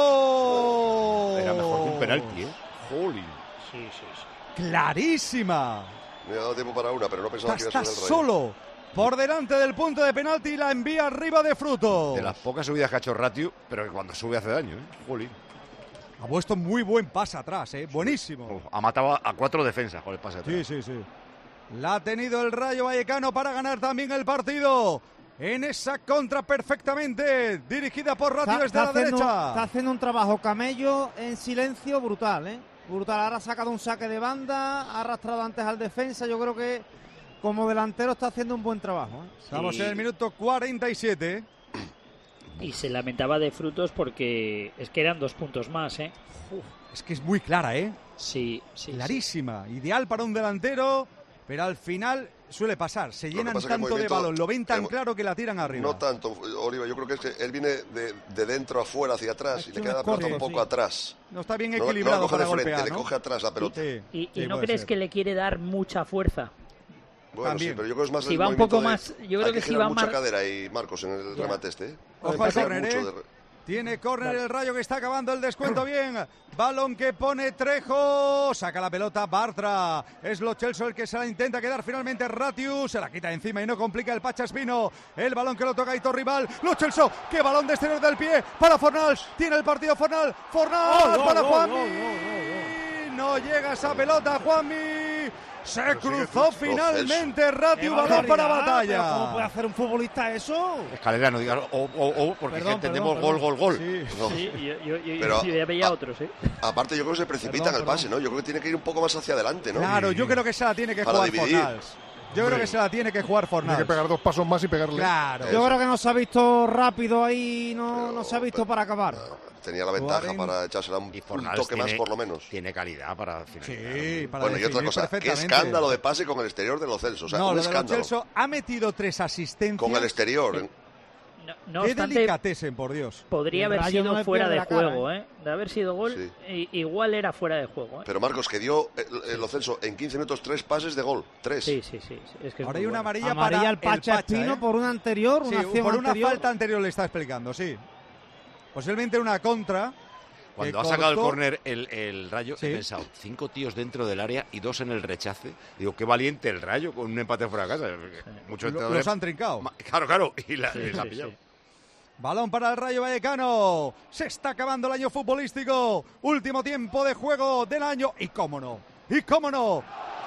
fruto. Era mejor que un penalti, ¿eh? Jolín. Sí, sí, sí. Clarísima. Me ha dado tiempo para una, pero no pensaba que iba a Está ser del Rayo. solo por delante del punto de penalti y la envía arriba de fruto. De las pocas subidas que ha hecho Ratiu, pero que cuando sube hace daño, ¿eh? Jolín. Ha puesto muy buen pase atrás, ¿eh? Buenísimo. Uf, ha matado a cuatro defensas con el pase atrás. Sí, sí, sí. La ha tenido el Rayo Vallecano para ganar también el partido. En esa contra perfectamente dirigida por Ratiu desde la haciendo, derecha. está haciendo un trabajo Camello en silencio brutal, ¿eh? Brutal. Ahora ha sacado un saque de banda, ha arrastrado antes al defensa. Yo creo que como delantero está haciendo un buen trabajo, ¿eh? Estamos Sí. en el minuto cuarenta y siete. Y se lamentaba de frutos porque es que eran dos puntos más, ¿eh? Es que es muy clara, ¿eh? Sí, sí. Clarísima. Ideal para un delantero, pero al final suele pasar. Se que llenan pasa es que el tanto de movimiento- balón, lo ven tan el- claro que la tiran arriba. No tanto, Oliva. Yo creo que es que él viene de, de dentro a fuera, hacia atrás, Ha y le hecho queda la un pelota un escorzo, poco sí. atrás. No está bien No, no la equilibrado coge para de frente, golpear, le ¿no? coge atrás la pelota. Sí, ¿Y, sí, y no puede crees ser. que le quiere dar mucha fuerza? Bueno, También. sí, pero yo creo que es más Si el va un movimiento poco de- más- yo creo hay que que si girar va mucha más- cadera ahí, Marcos, en el Ya. remate este. ¿eh? Ojo al Girar córner, mucho ¿eh? de- Tiene córner el Rayo que está acabando el descuento bien. Balón que pone Trejo. Saca la pelota Bartra. Es Lo Celso el que se la intenta quedar finalmente Ratiu. Se la quita encima y no complica el Pachaspino. El balón que lo toca Aitor Rival. Lo Celso. Qué balón de exterior del pie para Fornals. Tiene el partido Fornals. Fornals Gol, para gol, Juanmi. gol, gol, No llega esa pelota Juanmi. Se Pero sigue cruzó Celso. finalmente Ratiu. ¡Qué Balón para barbaridad! ¿Pero Batalla. ¿Cómo puede hacer un futbolista eso? Escalera, no digas o, o, o, porque Perdón, es que entendemos perdón, gol, gol, gol. Sí. No. Sí, yo, yo, yo, Pero- yo ya veía ah, otros, ¿eh? Aparte, yo creo que se precipita en el Perdón, pase, ¿no? Yo creo que tiene que ir un poco más hacia adelante, ¿no? Claro, yo creo que se la tiene que Para jugar dividir. Fornals. Yo creo que se la tiene que jugar Tiene Fornals. que pegar dos pasos más y pegarle. Claro. Yo creo que no se ha visto rápido ahí, no, Pero- no se ha visto para acabar. Tenía la ventaja cuarenta para echársela un, Y un Fornals toque más, tiene- por lo menos. Tiene calidad para finalizar. Sí, para Bueno, y otra definir cosa, qué perfectamente. escándalo de pase con el exterior de los Celso. O sea, no, un lo de Lo escándalo. Celso ha metido tres asistencias. Con el exterior. ¿eh? No, no Qué obstante, delicatessen, por Dios. podría El haber Rayo sido no le fuera pierde de la cara, juego, ¿eh? De haber sido gol, Sí. i- igual era fuera de juego, ¿eh? Pero Marcos, que dio eh, eh, Lo Celso en quince minutos tres pases de gol. Tres. Sí, sí, sí. sí, Es que es Ahora muy hay una bueno. amarilla, Amarilla para al Pacha el Pacha, Espino ¿eh? por una anterior, Sí, una acción por una anterior. falta anterior le está explicando, sí. Posiblemente una contra. Cuando que ha sacado el cortó- córner el, el Rayo, Sí. he pensado, cinco tíos dentro del área y dos en el rechace. Digo, qué valiente el Rayo con un empate fuera de casa. Muchos Lo- entrenadores- los han trincado. Ma- Claro, claro, y la, Sí, y la ha sí, pillado. sí. Balón para el Rayo Vallecano. Se está acabando el año futbolístico. Último tiempo de juego del año. Y cómo no. Y cómo no.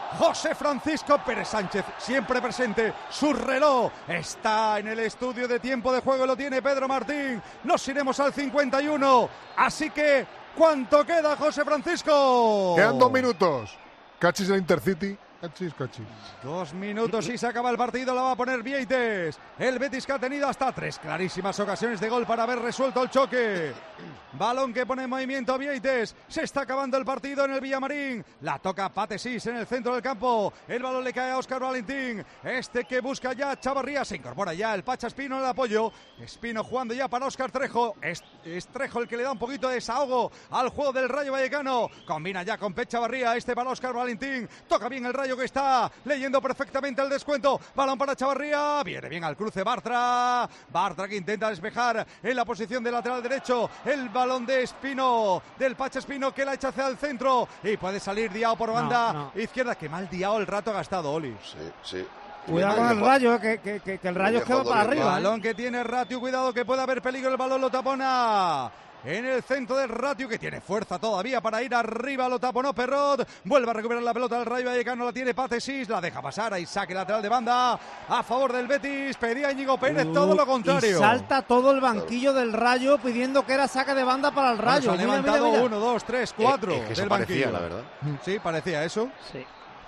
José Francisco Pérez Sánchez, siempre presente. Su reloj está en el estudio de tiempo de juego, lo tiene Pedro Martín. Nos iremos al cincuenta y uno. Así que, ¿cuánto queda, José Francisco? Quedan dos minutos. Cachis el Intercity. Cachis, cachis. Dos minutos y se acaba el partido, la va a poner Vieites. El Betis que ha tenido hasta tres clarísimas ocasiones de gol para haber resuelto el choque. Balón que pone en movimiento Vieites. Se está acabando el partido en el Villamarín. La toca Patesís en el centro del campo. El balón le cae a Óscar Valentín. Este que busca ya Chavarría. Se incorpora ya el Pacha Espino en el apoyo. Espino jugando ya para Óscar Trejo. Es, es Trejo el que le da un poquito de desahogo al juego del Rayo Vallecano. Combina ya con Pech Chavarría. Este para Óscar Valentín. Toca bien el Rayo que está leyendo perfectamente el descuento. Balón para Chavarría. Viene bien al cruce Bartra. Bartra que intenta despejar en la posición de lateral derecho. El balón de Espino, del Pacha Espino que la echa hacia el centro. Y puede salir Diao por banda no, no. izquierda. Qué mal Diao el rato ha gastado, Oli. Sí, sí. Cuidado con el Rayo, que, que, que, que el Rayo queda para arriba. Balón que tiene Ratio, cuidado que puede haber peligro. El balón lo tapona. En el centro del Ratio, que tiene fuerza todavía para ir arriba, lo taponó Perrot. Vuelve a recuperar la pelota del Rayo Vallecano, la tiene Patesís, la deja pasar, ahí saque lateral de banda a favor del Betis. Pedía Íñigo Pérez uh, todo lo contrario. Y salta todo el banquillo del Rayo pidiendo que era saque de banda para el Rayo. Bueno, se ha levantado mira, mira. uno, dos, tres, cuatro eh, es que del parecía, banquillo. La verdad. Sí, parecía eso. Sí.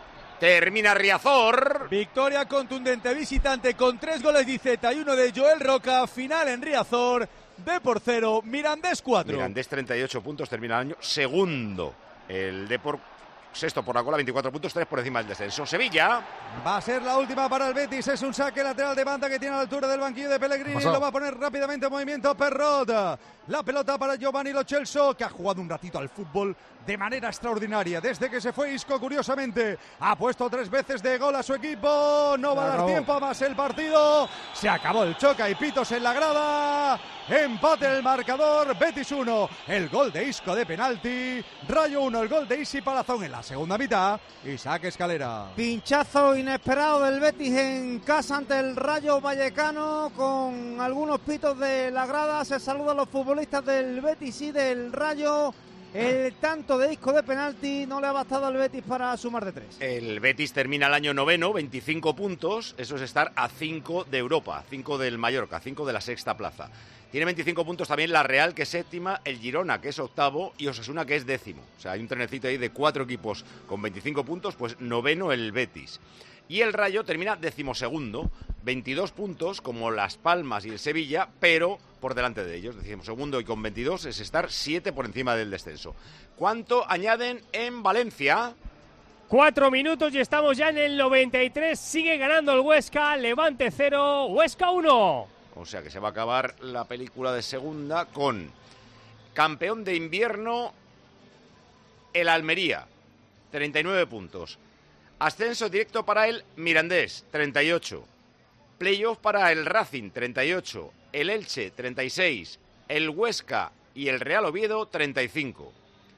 Termina Riazor. Victoria contundente visitante con tres goles de Iceta y uno de Joel Roca. Final en Riazor. Depor cero, Mirandés cuatro. Mirandés treinta y ocho puntos, termina el año segundo. El Depor sexto por la cola, veinticuatro puntos, tres por encima del descenso. Sevilla. Va a ser la última para el Betis, es un saque lateral de banda que tiene a la altura del banquillo de Pellegrini. Lo va a poner rápidamente en movimiento Perrot. La pelota para Giovanni Lo Celso, que ha jugado un ratito al fútbol de manera extraordinaria. Desde que se fue Isco, curiosamente, ha puesto tres veces de gol a su equipo. No va a dar tiempo a más el partido. Se acabó el choca y pitos en la grada. Empate el marcador, Betis uno, el gol de Isco de penalti. Rayo uno, el gol de Isi Palazón en la segunda mitad. Isaac Escalera. Pinchazo inesperado del Betis en casa ante el Rayo Vallecano, con algunos pitos de la grada. Se saludan los futbolistas del Betis y del Rayo. El tanto de Isco de penalti no le ha bastado al Betis para sumar de tres. El Betis termina el año noveno, veinticinco puntos. Eso es estar a cinco de Europa, cinco del Mallorca, cinco de la sexta plaza. Tiene veinticinco puntos también la Real, que es séptima, el Girona, que es octavo, y Osasuna, que es décimo. O sea, hay un trenecito ahí de cuatro equipos con veinticinco puntos, pues noveno el Betis. Y el Rayo termina decimosegundo, veintidós puntos, como Las Palmas y el Sevilla, pero por delante de ellos. Decimosegundo y con veintidós es estar siete por encima del descenso. ¿Cuánto añaden en Valencia? Cuatro minutos y estamos ya en el noventa y tres. Sigue ganando el Huesca, Levante cero, Huesca uno. O sea que se va a acabar la película de segunda con campeón de invierno el Almería, treinta y nueve puntos. Ascenso directo para el Mirandés, treinta y ocho. Playoff para el Racing, treinta y ocho. El Elche, treinta y seis. El Huesca y el Real Oviedo, treinta y cinco.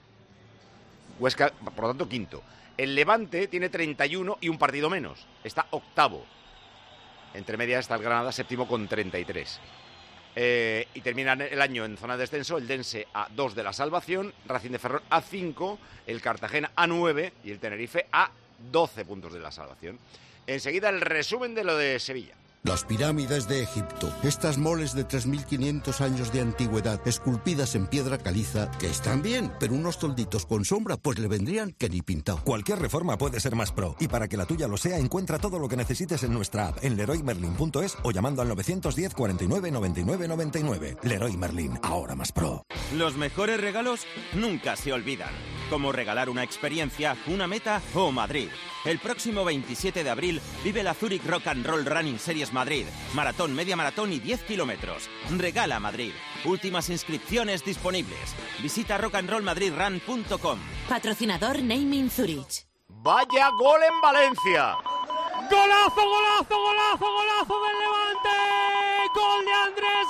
Huesca, por lo tanto, quinto. El Levante tiene treinta y uno y un partido menos. Está octavo. Entre medias está el Granada, séptimo con treinta y tres. Eh, y terminan el año en zona de descenso el Dense a dos de la salvación, Racing de Ferrol a cinco, el Cartagena a nueve y el Tenerife a doce puntos de la salvación. Enseguida el resumen de lo de Sevilla. Las pirámides de Egipto, estas moles de tres mil quinientos años de antigüedad, esculpidas en piedra caliza, que están bien, pero unos tolditos con sombra, pues le vendrían que ni pintado. Cualquier reforma puede ser más pro, y para que la tuya lo sea, encuentra todo lo que necesites en nuestra app, en leroy merlin punto es o llamando al novecientos diez, cuarenta y nueve, noventa y nueve, noventa y nueve. Leroy Merlin, ahora más pro. Los mejores regalos nunca se olvidan, como regalar una experiencia, una meta o Madrid. El próximo veintisiete de abril vive la Zurich Rock and Roll Running Series Madrid. Maratón, media maratón y diez kilómetros. Regala Madrid. Últimas inscripciones disponibles. Visita rock and roll madrid run punto com. Patrocinador Naming Zurich. ¡Vaya gol en Valencia! ¡Golazo, golazo, golazo, golazo del Levante! ¡Gol de Andrés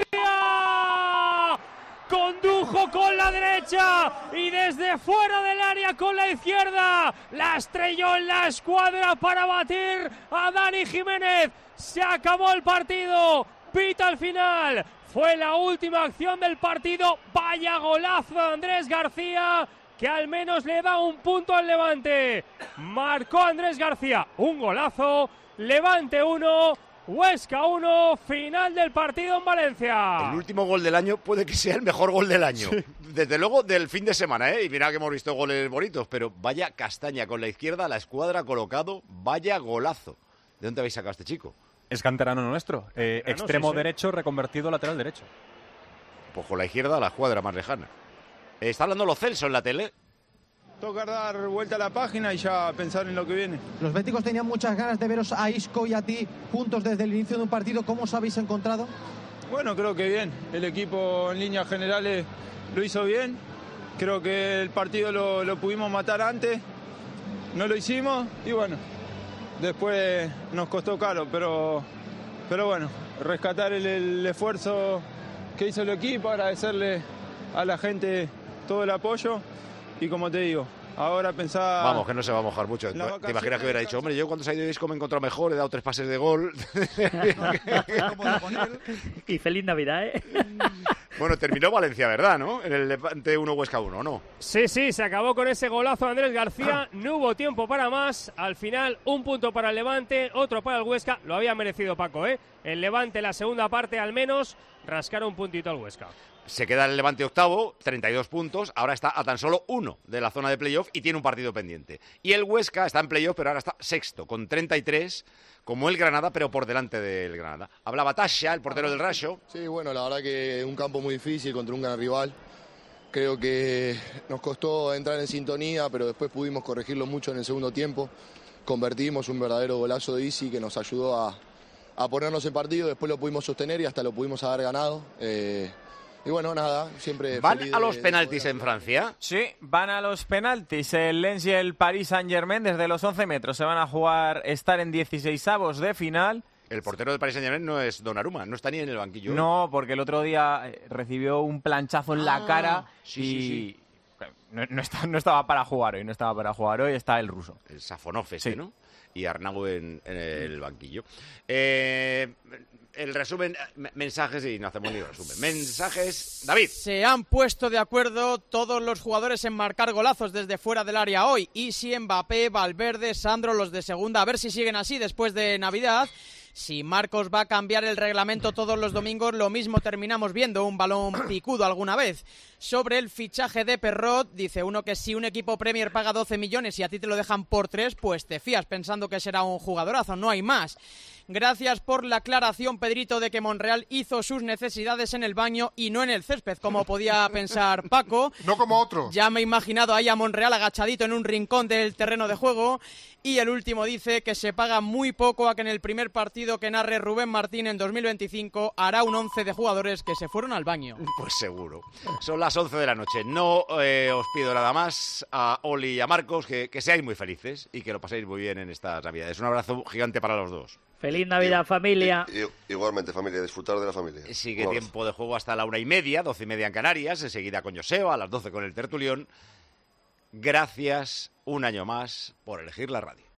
García! Condujo con la derecha y desde fuera del área con la izquierda. La estrelló en la escuadra para batir a Dani Jiménez. Se acabó el partido. Pita al final. Fue la última acción del partido. Vaya golazo de Andrés García, que al menos le da un punto al Levante. Marcó Andrés García, un golazo. Levante uno, Huesca uno, final del partido en Valencia. El último gol del año puede que sea el mejor gol del año. Sí. Desde luego del fin de semana, ¿eh? Y mira que hemos visto goles bonitos, pero vaya castaña con la izquierda, la escuadra colocado, vaya golazo. ¿De dónde habéis sacado a este chico? Es canterano nuestro, eh, no, extremo sí, sí. derecho reconvertido a lateral derecho. Pues con la izquierda la escuadra más lejana. Eh, está hablando Lo Celso en la tele. Toca dar vuelta a la página y ya pensar en lo que viene. Los béticos tenían muchas ganas de veros a Isco y a ti juntos desde el inicio de un partido. ¿Cómo os habéis encontrado? Bueno, creo que bien. El equipo en líneas generales lo hizo bien. Creo que el partido lo, lo pudimos matar antes. No lo hicimos y bueno, después nos costó caro, pero, pero bueno, rescatar el, el esfuerzo que hizo el equipo, agradecerle a la gente todo el apoyo. Y como te digo, ahora pensaba... Vamos, que no se va a mojar mucho. ¿Te imaginas que hubiera dicho, hombre, yo cuando se ha ido Isco me he encontrado mejor, he dado tres pases de gol? Y feliz Navidad, ¿eh? Bueno, terminó Valencia, ¿verdad, no? En el Levante uno Huesca uno, ¿no? Sí, sí, se acabó con ese golazo de Andrés García. No hubo tiempo para más. Al final, un punto para el Levante, otro para el Huesca. Lo había merecido Paco, ¿eh? El Levante, la segunda parte al menos, rascaron un puntito al Huesca. Se queda el Levante octavo, treinta y dos puntos, ahora está a tan solo uno de la zona de playoff y tiene un partido pendiente. Y el Huesca está en playoff, pero ahora está sexto, con treinta y tres, como el Granada, pero por delante del Granada. Hablaba Tasha, el portero del Rayo. Sí, bueno, la verdad que un campo muy difícil contra un gran rival. Creo que nos costó entrar en sintonía, pero después pudimos corregirlo mucho en el segundo tiempo. Convertimos un verdadero golazo de Isi que nos ayudó a, a ponernos en partido, después lo pudimos sostener y hasta lo pudimos haber ganado. Eh, Y bueno, nada, siempre ¿Van feliz a de, los penaltis en Francia? Sí, van a los penaltis. El Lens y el Paris Saint-Germain desde los once metros se van a jugar, estar en dieciseisavos de final. El portero del Paris Saint-Germain no es Donnarumma, no está ni en el banquillo. No, porque el otro día recibió un planchazo en ah, la cara sí, y sí, sí. No, no, está, no estaba para jugar hoy, no estaba para jugar hoy, está el ruso. El Safonov ese, sí. ¿no? Y Arnau en, en el banquillo. Eh... El resumen, mensajes y no hacemos ni resumen. Mensajes, David. Se han puesto de acuerdo todos los jugadores en marcar golazos desde fuera del área hoy. Isi, Mbappé, Valverde, Sandro, los de segunda. A ver si siguen así después de Navidad. Si Marcos va a cambiar el reglamento todos los domingos, lo mismo terminamos viendo un balón picudo alguna vez. Sobre el fichaje de Perrot, dice uno que si un equipo Premier paga doce millones y a ti te lo dejan por tres, pues te fías pensando que será un jugadorazo, no hay más. Gracias por la aclaración, Pedrito, de que Monreal hizo sus necesidades en el baño y no en el césped, como podía pensar Paco. No como otros. Ya me he imaginado ahí a Monreal agachadito en un rincón del terreno de juego. Y el último dice que se paga muy poco a que en el primer partido que narre Rubén Martín en dos mil veinticinco hará un once de jugadores que se fueron al baño. Pues seguro. Son las once de la noche. No eh, os pido nada más a Oli y a Marcos que, que seáis muy felices y que lo paséis muy bien en estas Navidades. Un abrazo gigante para los dos. Feliz Navidad, familia. I, i, igualmente, familia, disfrutar de la familia. Sigue Vamos. Tiempo de juego hasta la una y media, doce y media en Canarias, enseguida con Joseba, a las doce con el Tertulión. Gracias un año más por elegir la radio.